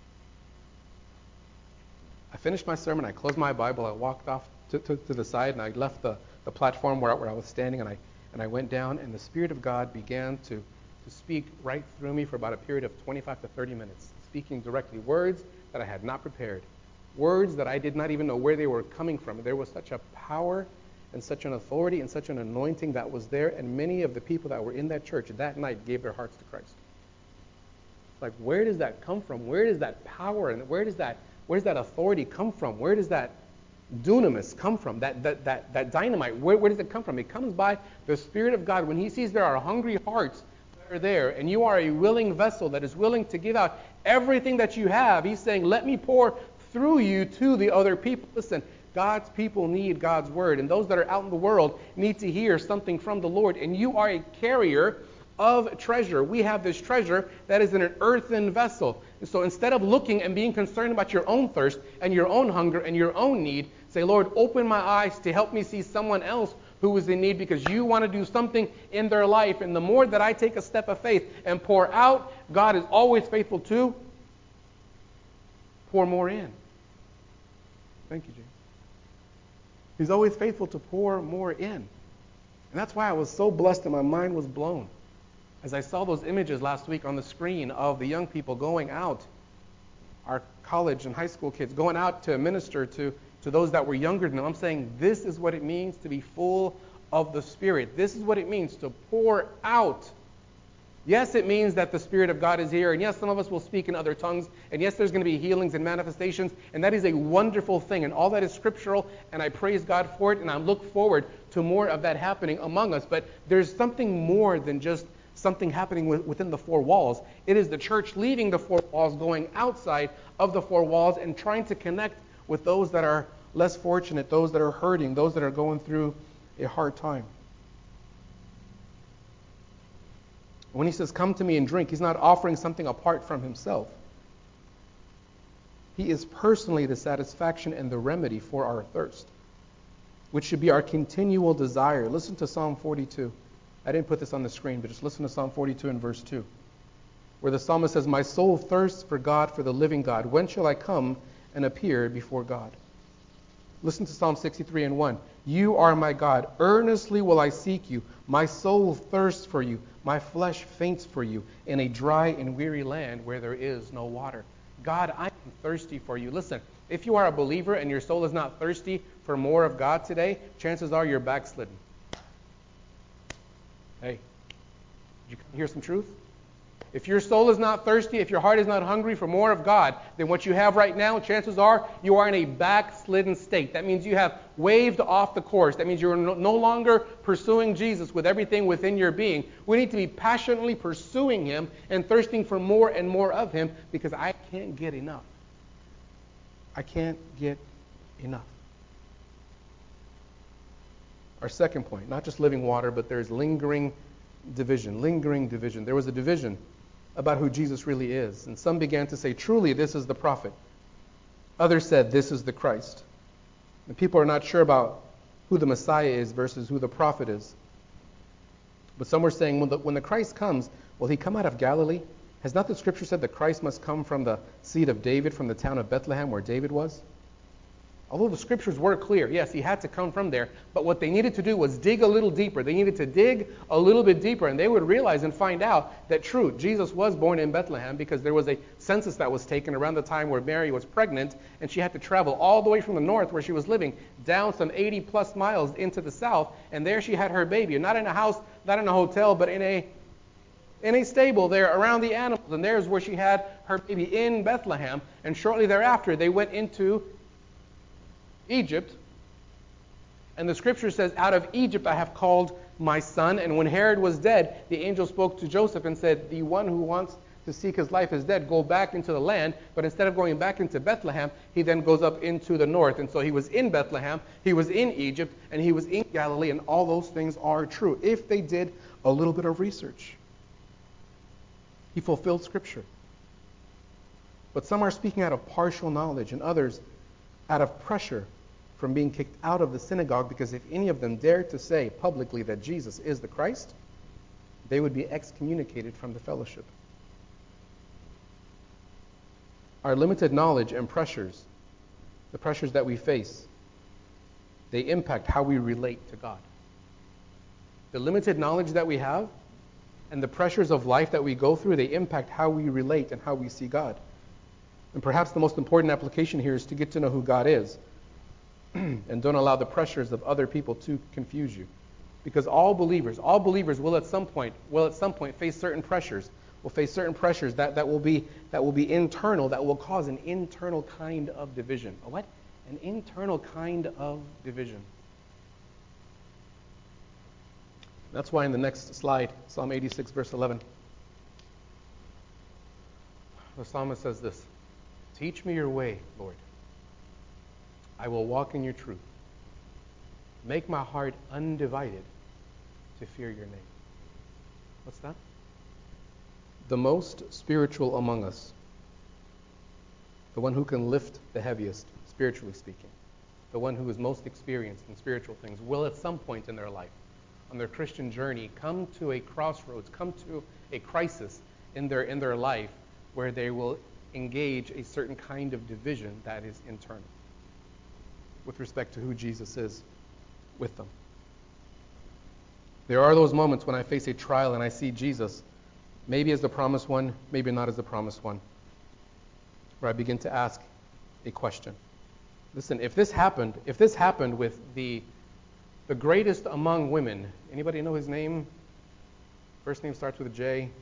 I finished my sermon, I closed my Bible, I walked off to the side, and I left the platform where I was standing, and I went down, and the Spirit of God began to speak right through me for about a period of 25 to 30 minutes, speaking directly, words that I had not prepared, words that I did not even know where they were coming from. There was such a power and such an authority and such an anointing that was there, and many of the people that were in that church that night gave their hearts to Christ. Like, where does that come from? Where does that power and where does that authority come from? Where does that dunamis come from? That dynamite, where does it come from? It comes by the Spirit of God. When He sees there are hungry hearts that are there, and you are a willing vessel that is willing to give out everything that you have, He's saying, let me pour through you to the other people. Listen, God's people need God's word, and those that are out in the world need to hear something from the Lord, and you are a carrier of treasure. We have this treasure that is in an earthen vessel. And so instead of looking and being concerned about your own thirst and your own hunger and your own need, say, Lord, open my eyes to help me see someone else who is in need, because you want to do something in their life. And the more that I take a step of faith and pour out, God is always faithful to pour more in. Thank you, James. He's always faithful to pour more in. And that's why I was so blessed and my mind was blown as I saw those images last week on the screen of the young people going out, our college and high school kids going out to minister to those that were younger than them. I'm saying this is what it means to be full of the Spirit. This is what it means to pour out. Yes, it means that the Spirit of God is here, and yes, some of us will speak in other tongues, and yes, there's going to be healings and manifestations, and that is a wonderful thing, and all that is scriptural, and I praise God for it, and I look forward to more of that happening among us. But there's something more than just something happening within the four walls. It is the church leaving the four walls, going outside of the four walls, and trying to connect with those that are less fortunate, those that are hurting, those that are going through a hard time. When He says, come to me and drink, He's not offering something apart from Himself. He is personally the satisfaction and the remedy for our thirst, which should be our continual desire. Listen to Psalm 42. I didn't put this on the screen, but just listen to Psalm 42 and verse 2, where the psalmist says, my soul thirsts for God, for the living God. When shall I come and appear before God? Listen to Psalm 63 and 1. You are my God. Earnestly will I seek you. My soul thirsts for you. My flesh faints for you in a dry and weary land where there is no water. God, I am thirsty for you. Listen, if you are a believer and your soul is not thirsty for more of God today, chances are you're backslidden. Hey, did you hear some truth? If your soul is not thirsty, if your heart is not hungry for more of God than what you have right now, chances are you are in a backslidden state. That means you have waved off the course. That means you're no longer pursuing Jesus with everything within your being. We need to be passionately pursuing Him and thirsting for more and more of Him, because I can't get enough. I can't get enough. Our second point, not just living water, but there's lingering division. Lingering division. There was a division about who Jesus really is. And some began to say, truly, this is the prophet. Others said, this is the Christ. And people are not sure about who the Messiah is versus who the prophet is. But some were saying, when the Christ comes, will He come out of Galilee? Has not the Scripture said the Christ must come from the seed of David, from the town of Bethlehem where David was? Although the Scriptures were clear, yes, He had to come from there, but what they needed to do was dig a little deeper. They needed to dig a little bit deeper, and they would realize and find out that true, Jesus was born in Bethlehem, because there was a census that was taken around the time where Mary was pregnant, and she had to travel all the way from the north where she was living down some 80 plus miles into the south, and there she had her baby, not in a house, not in a hotel, but in a stable there around the animals, and there's where she had her baby, in Bethlehem. And shortly thereafter they went into Egypt, and the Scripture says, out of Egypt I have called my son. And when Herod was dead, the angel spoke to Joseph and said, the one who wants to seek his life is dead. Go back into the land. But instead of going back into Bethlehem, he then goes up into the north. And so he was in Bethlehem, he was in Egypt, and he was in Galilee, and all those things are true if they did a little bit of research. He fulfilled Scripture. But some are speaking out of partial knowledge, and others out of pressure from being kicked out of the synagogue, because if any of them dared to say publicly that Jesus is the Christ, they would be excommunicated from the fellowship. Our limited knowledge and pressures, the pressures that we face, they impact how we relate to God. The limited knowledge that we have and the pressures of life that we go through, they impact how we relate and how we see God. And perhaps the most important application here is to get to know who God is. And don't allow the pressures of other people to confuse you. Because all believers will at some point face certain pressures. Will face certain pressures that will be internal, that will cause an internal kind of division. A what? An internal kind of division. That's why in the next slide, Psalm 86, verse 11, the psalmist says this: "Teach me your way, Lord. I will walk in your truth. Make my heart undivided to fear your name." What's that? The most spiritual among us, the one who can lift the heaviest, spiritually speaking, the one who is most experienced in spiritual things, will at some point in their life, on their Christian journey, come to a crossroads, come to a crisis in their life where they will engage a certain kind of division that is internal with respect to who Jesus is with them. There are those moments when I face a trial and I see Jesus, maybe as the promised one, maybe not as the promised one, where I begin to ask a question. Listen, if this happened with the greatest among women, anybody know his name? First name starts with a J.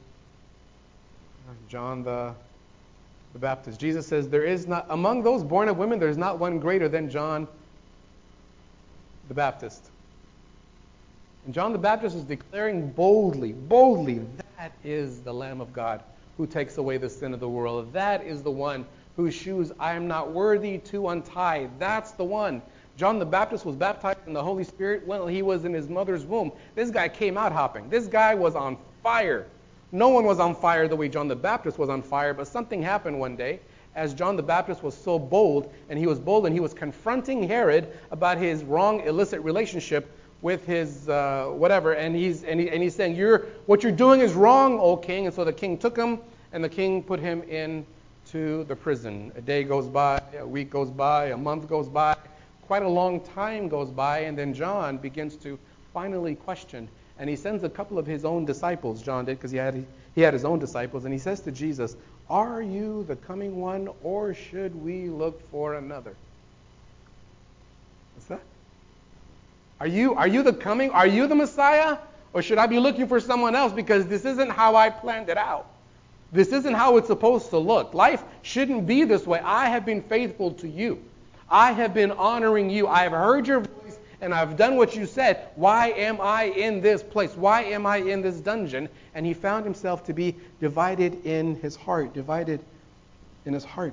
John the Baptist. Jesus says, there is not, among those born of women, there is not one greater than John the Baptist. And John the Baptist is declaring boldly, that is the Lamb of God who takes away the sin of the world. That is the one whose shoes I am not worthy to untie. That's the one. John the Baptist was baptized in the Holy Spirit when he was in his mother's womb. This guy came out hopping. This guy was on fire. No one was on fire the way John the Baptist was on fire, but something happened one day as John the Baptist was so bold, and he was confronting Herod about his wrong, illicit relationship with his whatever, and he's saying, what you're doing is wrong, O king. And so the king took him, and the king put him into the prison. A day goes by, a week goes by, a month goes by, quite a long time goes by, and then John begins to finally question. And he sends a couple of his own disciples, John did, because he had his own disciples, and he says to Jesus, "Are you the coming one, or should we look for another?" What's that? Are you the coming? Are you the Messiah? Or should I be looking for someone else? Because this isn't how I planned it out. This isn't how it's supposed to look. Life shouldn't be this way. I have been faithful to you. I have been honoring you. I have heard your voice and I've done what you said. Why am I in this place? Why am I in this dungeon? And he found himself to be divided in his heart. Divided in his heart.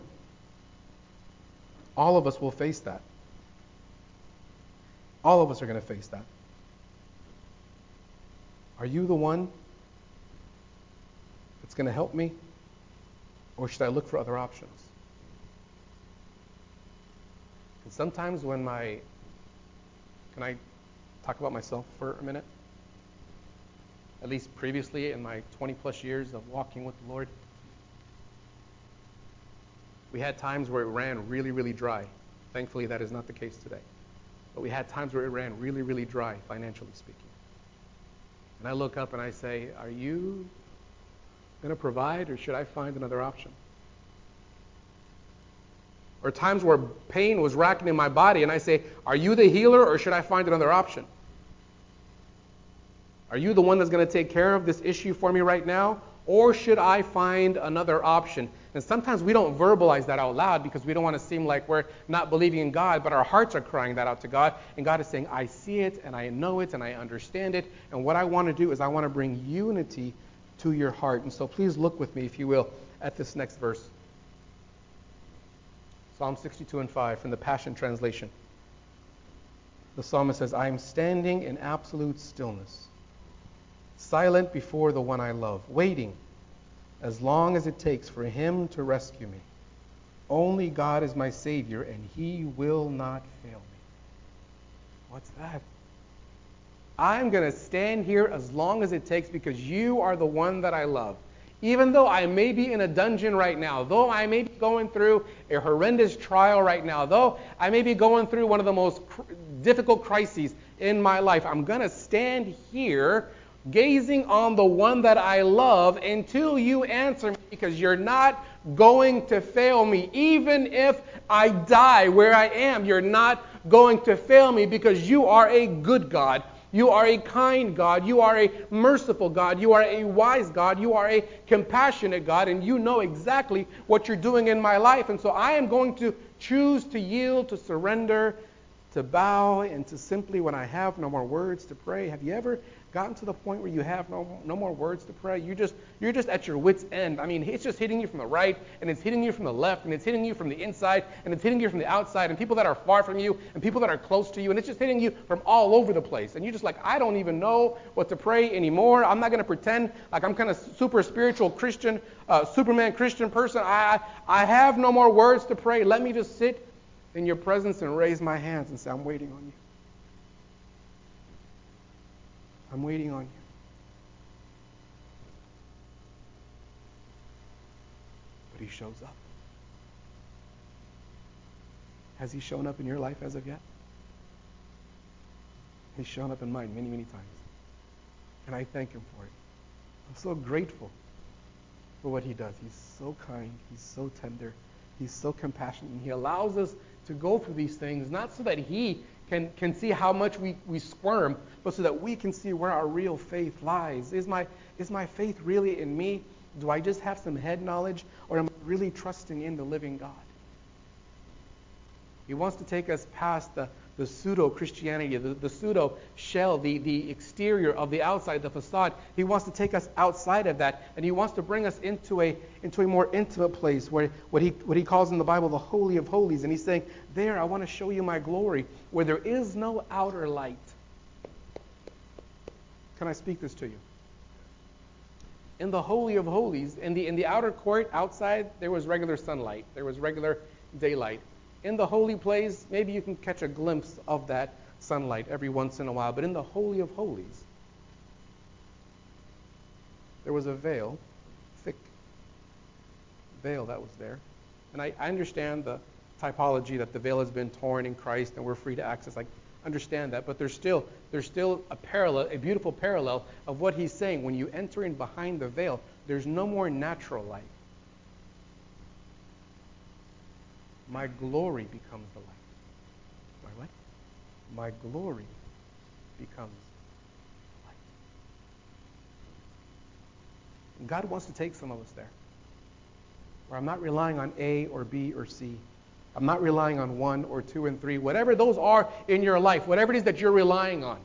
All of us will face that. All of us are going to face that. Are you the one that's going to help me? Or should I look for other options? And sometimes can I talk about myself for a minute? At least previously in my 20 plus years of walking with the Lord, we had times where it ran really, really dry. Thankfully, that is not the case today. But we had times where it ran really, really dry, financially speaking. And I look up and I say, are you going to provide, or should I find another option? Or times where pain was racking in my body and I say, are you the healer, or should I find another option? Are you the one that's going to take care of this issue for me right now, or should I find another option? And sometimes we don't verbalize that out loud because we don't want to seem like we're not believing in God, but our hearts are crying that out to God. And God is saying, I see it, and I know it, and I understand it. And what I want to do is I want to bring unity to your heart. And so please look with me, if you will, at this next verse. Psalm 62:5 from the Passion Translation. The psalmist says, I am standing in absolute stillness, silent before the one I love, waiting as long as it takes for him to rescue me. Only God is my Savior, and he will not fail me. What's that? I'm going to stand here as long as it takes because you are the one that I love. Even though I may be in a dungeon right now, though I may be going through a horrendous trial right now, though I may be going through one of the most difficult crises in my life, I'm going to stand here gazing on the one that I love until you answer me, because you're not going to fail me. Even if I die where I am, you're not going to fail me, because you are a good God. You are a kind God. You are a merciful God. You are a wise God. You are a compassionate God, and you know exactly what you're doing in my life. And so I am going to choose to yield, to surrender, to bow, and to simply, when I have no more words to pray. Have you ever gotten to the point where you have no more words to pray? You're just at your wit's end. I mean, it's just hitting you from the right, and it's hitting you from the left, and it's hitting you from the inside, and it's hitting you from the outside, and people that are far from you, and people that are close to you, and it's just hitting you from all over the place. And you're just like, I don't even know what to pray anymore. I'm not going to pretend like I'm kind of super spiritual Christian, Superman Christian person. I have no more words to pray. Let me just sit in your presence and raise my hands and say, I'm waiting on you. I'm waiting on you. But he shows up. Has he shown up in your life as of yet? He's shown up in mine many, many times. And I thank him for it. I'm so grateful for what he does. He's so kind. He's so tender. He's so compassionate. And he allows us to go through these things, not so that he can see how much we squirm, but so that we can see where our real faith lies. Is my faith really in me? Do I just have some head knowledge, or am I really trusting in the living God? He wants to take us past the pseudo-Christianity, the pseudo-shell, the exterior of the outside, the facade. He wants to take us outside of that, and he wants to bring us into a more intimate place, where what he calls in the Bible the Holy of Holies. And he's saying, there, I want to show you my glory, where there is no outer light. Can I speak this to you? In the Holy of Holies, in the outer court, outside, there was regular sunlight. There was regular daylight. In the holy place, maybe you can catch a glimpse of that sunlight every once in a while. But in the Holy of Holies, there was a veil, thick veil that was there. And I understand the typology that the veil has been torn in Christ and we're free to access. I understand that. But there's still a parallel, a beautiful parallel of what he's saying. When you enter in behind the veil, there's no more natural light. My glory becomes the light. My what? My glory becomes light. And God wants to take some of us there, where I'm not relying on A or B or C. I'm not relying on 1 or 2 and 3, whatever those are in your life, whatever it is that you're relying on.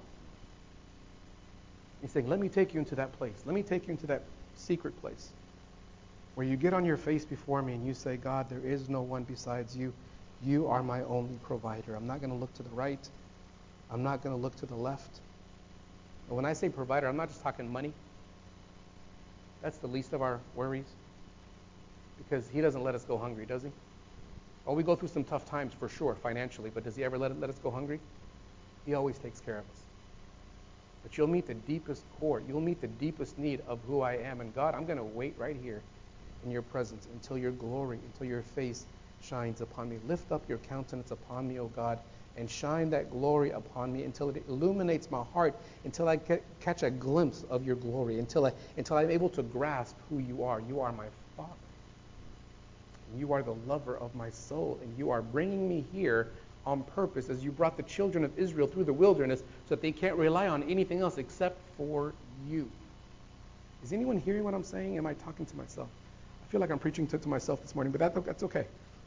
He's saying, let me take you into that place. Let me take you into that secret place, where you get on your face before me and you say, God, there is no one besides you. You are my only provider. I'm not going to look to the right. I'm not going to look to the left. And when I say provider, I'm not just talking money. That's the least of our worries, because he doesn't let us go hungry, does he? Oh, we go through some tough times for sure, financially, but does he ever let us go hungry? He always takes care of us. But you'll meet the deepest core. You'll meet the deepest need of who I am. And God, I'm going to wait right here in your presence until your glory, until your face shines upon me. Lift up your countenance upon me, O God, and shine that glory upon me until it illuminates my heart, until I catch a glimpse of your glory, until I'm able to grasp who you are. You are my Father. You are the lover of my soul, and you are bringing me here on purpose, as you brought the children of Israel through the wilderness so that they can't rely on anything else except for you. Is anyone hearing what I'm saying? Am I talking to myself? I feel like I'm preaching to myself this morning, but that's okay.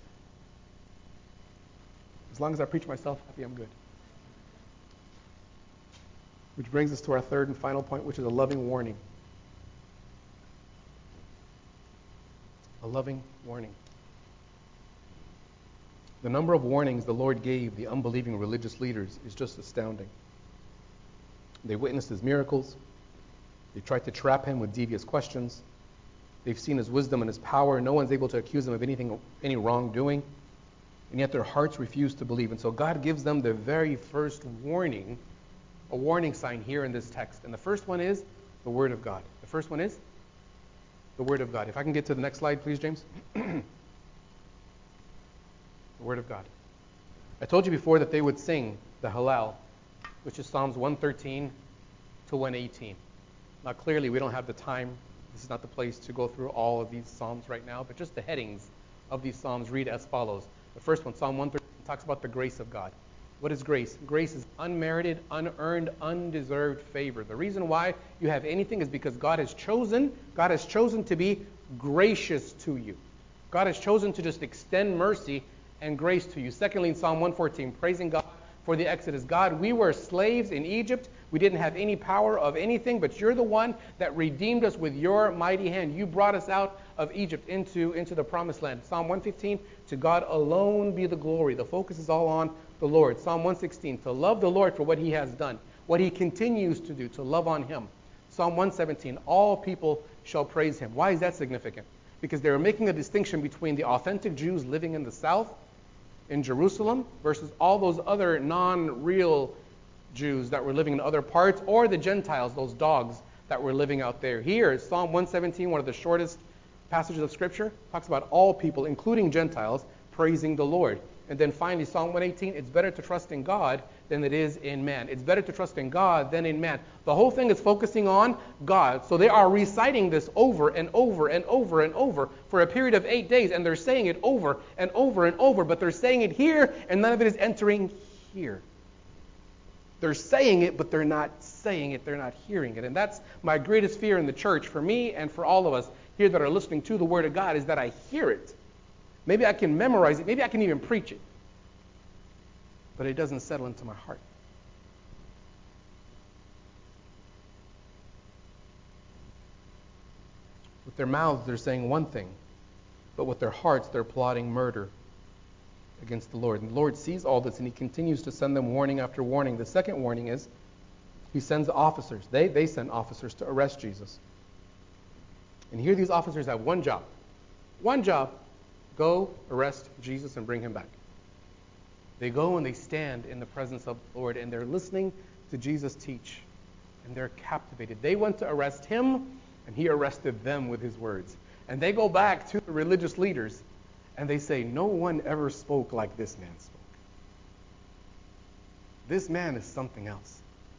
As long as I preach myself happy, I'm good. Which brings us to our third and final point, which is a loving warning. A loving warning. The number of warnings the Lord gave the unbelieving religious leaders is just astounding. They witnessed his miracles. They tried to trap him with devious questions. They've seen his wisdom and his power. No one's able to accuse him of any wrongdoing. And yet their hearts refuse to believe. And so God gives them the very first warning a warning sign here in this text. And the first one is the Word of God. The first one is the Word of God. If I can get to the next slide, please, James. The Word of God. I told you before that they would sing the Hallel, which is Psalms 113 to 118. Now, clearly, we don't have the time. This is not the place to go through all of these Psalms right now, but just the headings of these Psalms read as follows. The first one, Psalm 113, talks about the grace of God. What is grace? Grace is unmerited, unearned, undeserved favor. The reason why you have anything is because God has chosen to be gracious to you. God has chosen to just extend mercy and grace to you. Secondly, in Psalm 114, praising God for the Exodus. God, we were slaves in Egypt. We didn't have any power of anything, but you're the one that redeemed us with your mighty hand. You brought us out of Egypt into the promised land. Psalm 115, to God alone be the glory. The focus is all on the Lord. Psalm 116, to love the Lord for what he has done, what he continues to do, to love on him. Psalm 117, all people shall praise him. Why is that significant? Because they were making a distinction between the authentic Jews living in the south, in Jerusalem, versus all those other non-real Jews that were living in other parts, or the Gentiles, those dogs that were living out there. Here, Psalm 117, one of the shortest passages of Scripture, talks about all people, including Gentiles, praising the Lord. And then finally, Psalm 118, it's better to trust in God than it is in man. It's better to trust in God than in man. The whole thing is focusing on God. So they are reciting this over and over and over and over for a period of 8 days, and they're saying it over and over and over, but they're saying it here, and none of it is entering here. They're saying it, but they're not saying it. They're not hearing it. And that's my greatest fear in the church, for me and for all of us here that are listening to the Word of God, is that I hear it. Maybe I can memorize it. Maybe I can even preach it. But it doesn't settle into my heart. With their mouths, they're saying one thing, but with their hearts, they're plotting murder against the Lord. And the Lord sees all this, and he continues to send them warning after warning. The second warning is he sends officers. They send officers to arrest Jesus. And here these officers have one job. One job. Go arrest Jesus and bring him back. They go and they stand in the presence of the Lord, and they're listening to Jesus teach, and they're captivated. They went to arrest him, and he arrested them with his words. And they go back to the religious leaders, and they say, no one ever spoke like this man spoke. This man is something else.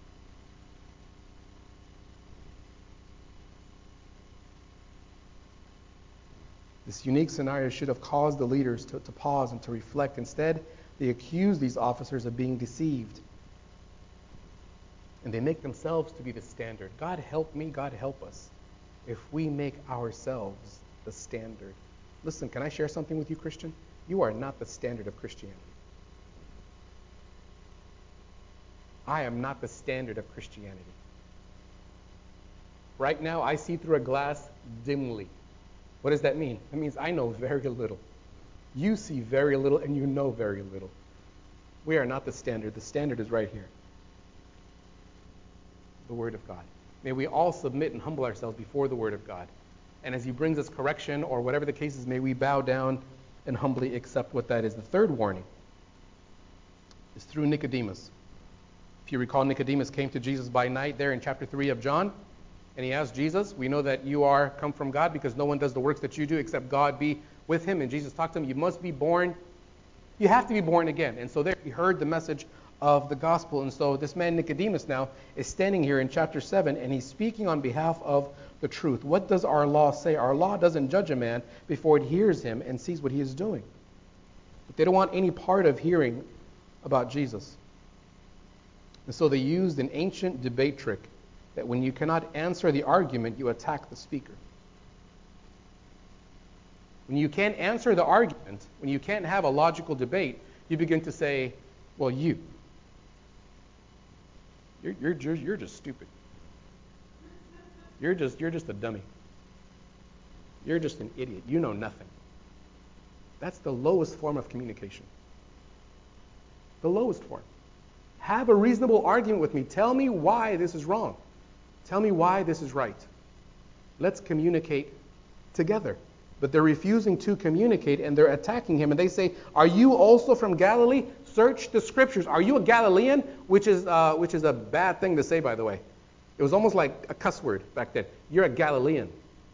This unique scenario should have caused the leaders to pause and to reflect. Instead, they accuse these officers of being deceived. And they make themselves to be the standard. God help me, God help us, if we make ourselves the standard. Listen, can I share something with you, Christian? You are not the standard of Christianity. I am not the standard of Christianity. Right now, I see through a glass dimly. What does that mean? It means I know very little. You see very little, and you know very little. We are not the standard. The standard is right here. The Word of God. May we all submit and humble ourselves before the Word of God. And as he brings us correction, or whatever the case is, may we bow down and humbly accept what that is. The third warning is through Nicodemus. If you recall, Nicodemus came to Jesus by night there in chapter 3 of John. And he asked Jesus, we know that you are come from God because no one does the works that you do except God be with him. And Jesus talked to him, you must be born, you have to be born again. And so there he heard the message of the gospel. And so this man Nicodemus now is standing here in chapter 7, and he's speaking on behalf of the truth. What does our law say? Our law doesn't judge a man before it hears him and sees what he is doing. But they don't want any part of hearing about Jesus. And so they used an ancient debate trick that when you cannot answer the argument, you attack the speaker. When you can't answer the argument, when you can't have a logical debate, you begin to say, well, you're just stupid. You're just a dummy. You're just an idiot. You know nothing. That's the lowest form of communication. The lowest form. Have a reasonable argument with me. Tell me why this is wrong. Tell me why this is right. Let's communicate together. But they're refusing to communicate, and they're attacking him. And they say, are you also from Galilee? search the scriptures. Are you a Galilean? Which is a bad thing to say, by the way. It was almost like a cuss word back then. You're a Galilean.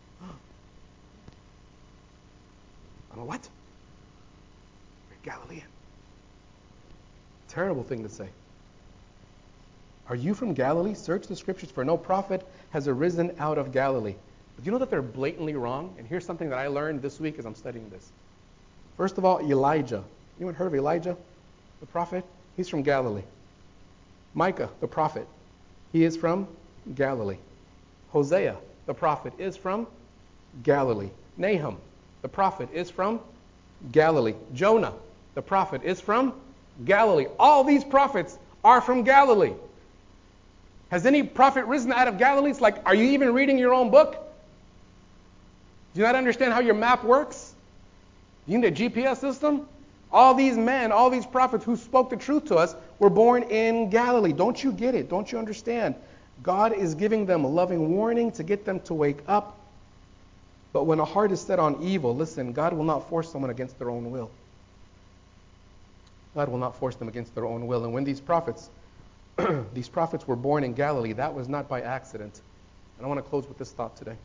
I don't know what? You're a Galilean. Terrible thing to say. Are you from Galilee? Search the scriptures, for no prophet has arisen out of Galilee. But do you know that they're blatantly wrong? And here's something that I learned this week as I'm studying this. First of all, Elijah. Anyone heard of Elijah, the prophet? He's from Galilee. Micah, the prophet. He is from Galilee. Hosea, the prophet, is from Galilee. Nahum, the prophet, is from Galilee. Jonah, the prophet, is from Galilee. All these prophets are from Galilee. Has any prophet risen out of Galilee? It's like, are you even reading your own book? Do you not understand how your map works? You need a GPS system? All these men, all these prophets who spoke the truth to us were born in Galilee. Don't you get it? Don't you understand? God is giving them a loving warning to get them to wake up. But when a heart is set on evil, listen, God will not force someone against their own will. God will not force them against their own will. And when these prophets were born in Galilee, that was not by accident. And I want to close with this thought today.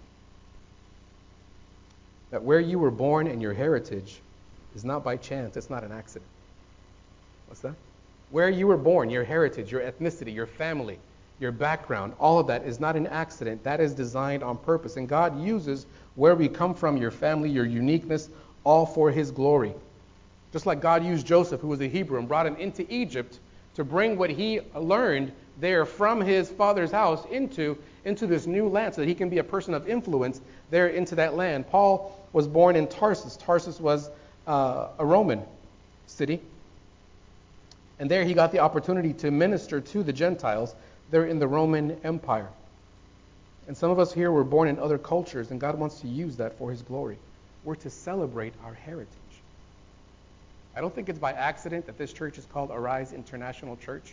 That where you were born and your heritage is not by chance. It's not an accident. What's that? Where you were born, your heritage, your ethnicity, your family, your background, all of that is not an accident. That is designed on purpose. And God uses where we come from, your family, your uniqueness, all for His glory. Just like God used Joseph, who was a Hebrew, and brought him into Egypt to bring what he learned there from his father's house into this new land so that he can be a person of influence there into that land. Paul was born in Tarsus. Tarsus was a Roman city. And there he got the opportunity to minister to the Gentiles there in the Roman Empire. And some of us here were born in other cultures, and God wants to use that for His glory. We're to celebrate our heritage. I don't think it's by accident that this church is called Arise International Church.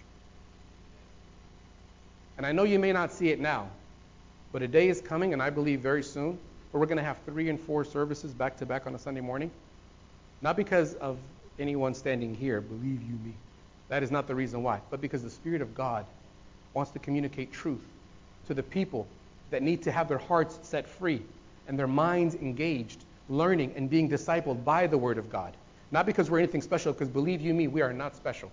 And I know you may not see it now, but a day is coming, and I believe very soon, where we're going to have 3 and 4 services back to back on a Sunday morning. Not because of anyone standing here, believe you me. That is not the reason why, but because the Spirit of God wants to communicate truth to the people that need to have their hearts set free and their minds engaged, learning and being discipled by the Word of God. Not because we're anything special, because believe you me, we are not special.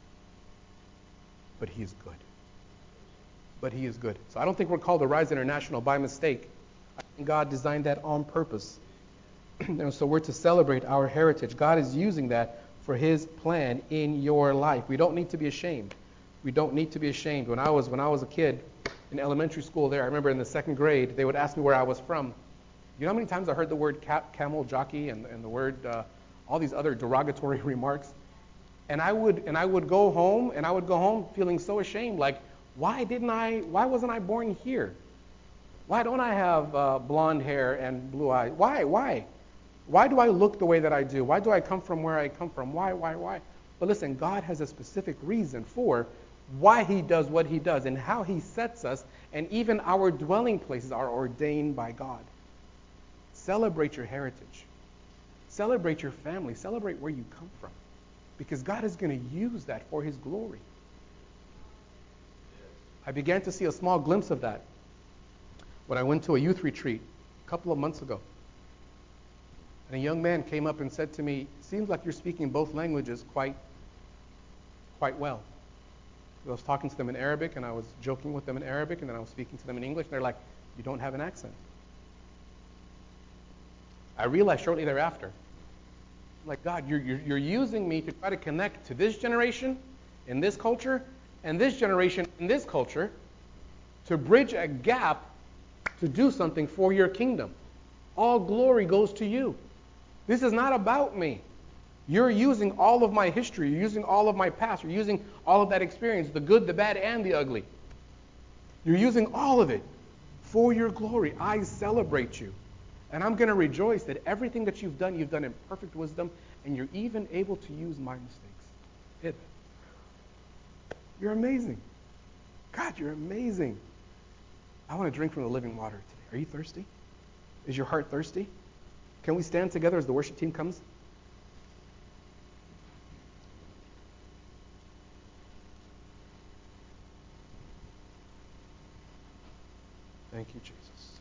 But He is good. But He is good. So I don't think we're called Arise International by mistake. I think God designed that on purpose. And so we're to celebrate our heritage. God is using that for His plan in your life. We don't need to be ashamed. We don't need to be ashamed. When I was a kid in elementary school there, I remember in the 2nd grade, they would ask me where I was from. You know how many times I heard the word camel jockey and the word all these other derogatory remarks? And I would go home feeling so ashamed, like, why wasn't I born here? Why don't I have blonde hair and blue eyes? Why? Why do I look the way that I do? Why do I come from where I come from? Why? But listen, God has a specific reason for why He does what He does and how He sets us, and even our dwelling places are ordained by God. Celebrate your heritage. Celebrate your family. Celebrate where you come from. Because God is going to use that for His glory. I began to see a small glimpse of that when I went to a youth retreat a couple of months ago. And a young man came up and said to me, "Seems like you're speaking both languages quite well." I was talking to them in Arabic, and I was joking with them in Arabic, and then I was speaking to them in English, and they're like, "You don't have an accent." I realized shortly thereafter, I'm like, God, you're using me to try to connect to this generation in this culture and this generation in this culture to bridge a gap to do something for your kingdom. All glory goes to you. This is not about me. You're using all of my history. You're using all of my past. You're using all of that experience, the good, the bad, and the ugly. You're using all of it for your glory. I celebrate you. And I'm going to rejoice that everything that you've done in perfect wisdom, and you're even able to use my mistakes. You're amazing. God, you're amazing. I want to drink from the living water today. Are you thirsty? Is your heart thirsty? Can we stand together as the worship team comes? Thank you, Jesus.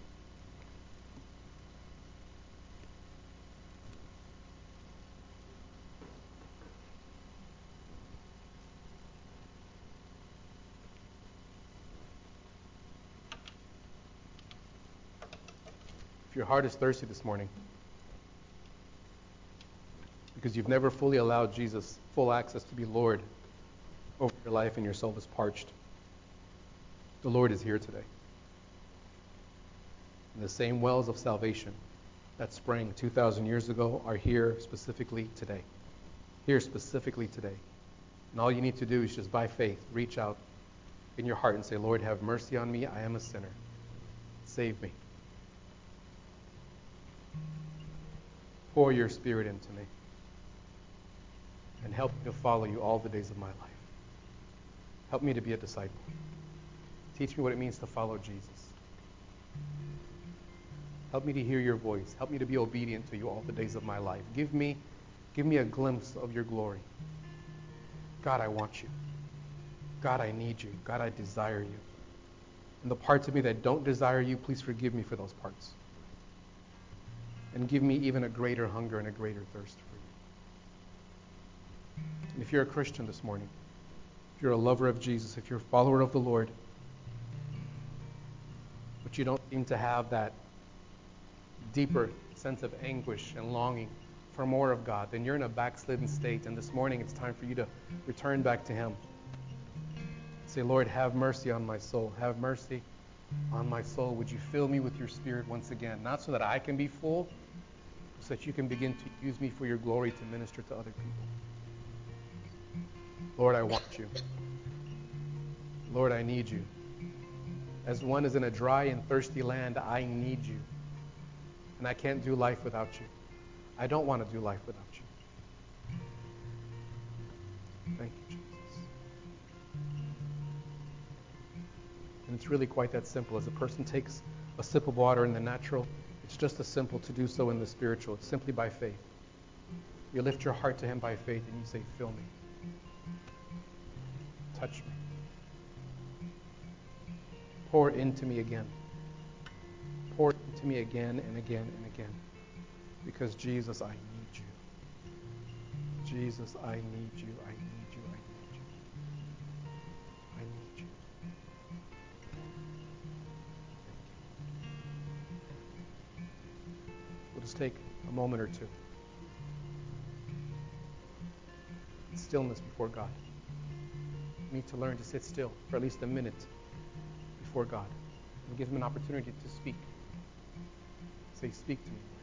If your heart is thirsty this morning because you've never fully allowed Jesus full access to be Lord over your life and your soul is parched, the Lord is here today. And the same wells of salvation that sprang 2,000 years ago are here specifically today. Here specifically today. And all you need to do is just by faith reach out in your heart and say, Lord, have mercy on me. I am a sinner. Save me. Pour your Spirit into me and help me to follow you all the days of my life. Help me to be a disciple. Teach me what it means to follow Jesus. Help me to hear your voice. Help me to be obedient to you all the days of my life. Give me a glimpse of your glory. God, I want you. God, I need you. God, I desire you. And the parts of me that don't desire you, please forgive me for those parts. And give me even a greater hunger and a greater thirst for you. And if you're a Christian this morning, if you're a lover of Jesus, if you're a follower of the Lord, but you don't seem to have that deeper sense of anguish and longing for more of God, then you're in a backslidden state. And this morning it's time for you to return back to Him. Say, Lord, have mercy on my soul. Have mercy on my soul. Would you fill me with your Spirit once again? Not so that I can be full, but so that you can begin to use me for your glory to minister to other people. Lord, I want you. Lord, I need you. As one is in a dry and thirsty land, I need you. And I can't do life without you. I don't want to do life without you. Thank you, Jesus. And it's really quite that simple. As a person takes a sip of water in the natural, it's just as simple to do so in the spiritual. It's simply by faith. You lift your heart to Him by faith and you say, fill me. Touch me. Pour into me again. Pour into me again and again and again. Because Jesus, I need you. Jesus, I need you. I need you. I need you. I need you. Thank you. We'll just take a moment or two. In stillness before God. We need to learn to sit still for at least a minute before God and give Him an opportunity to speak. Say, speak to me, Lord.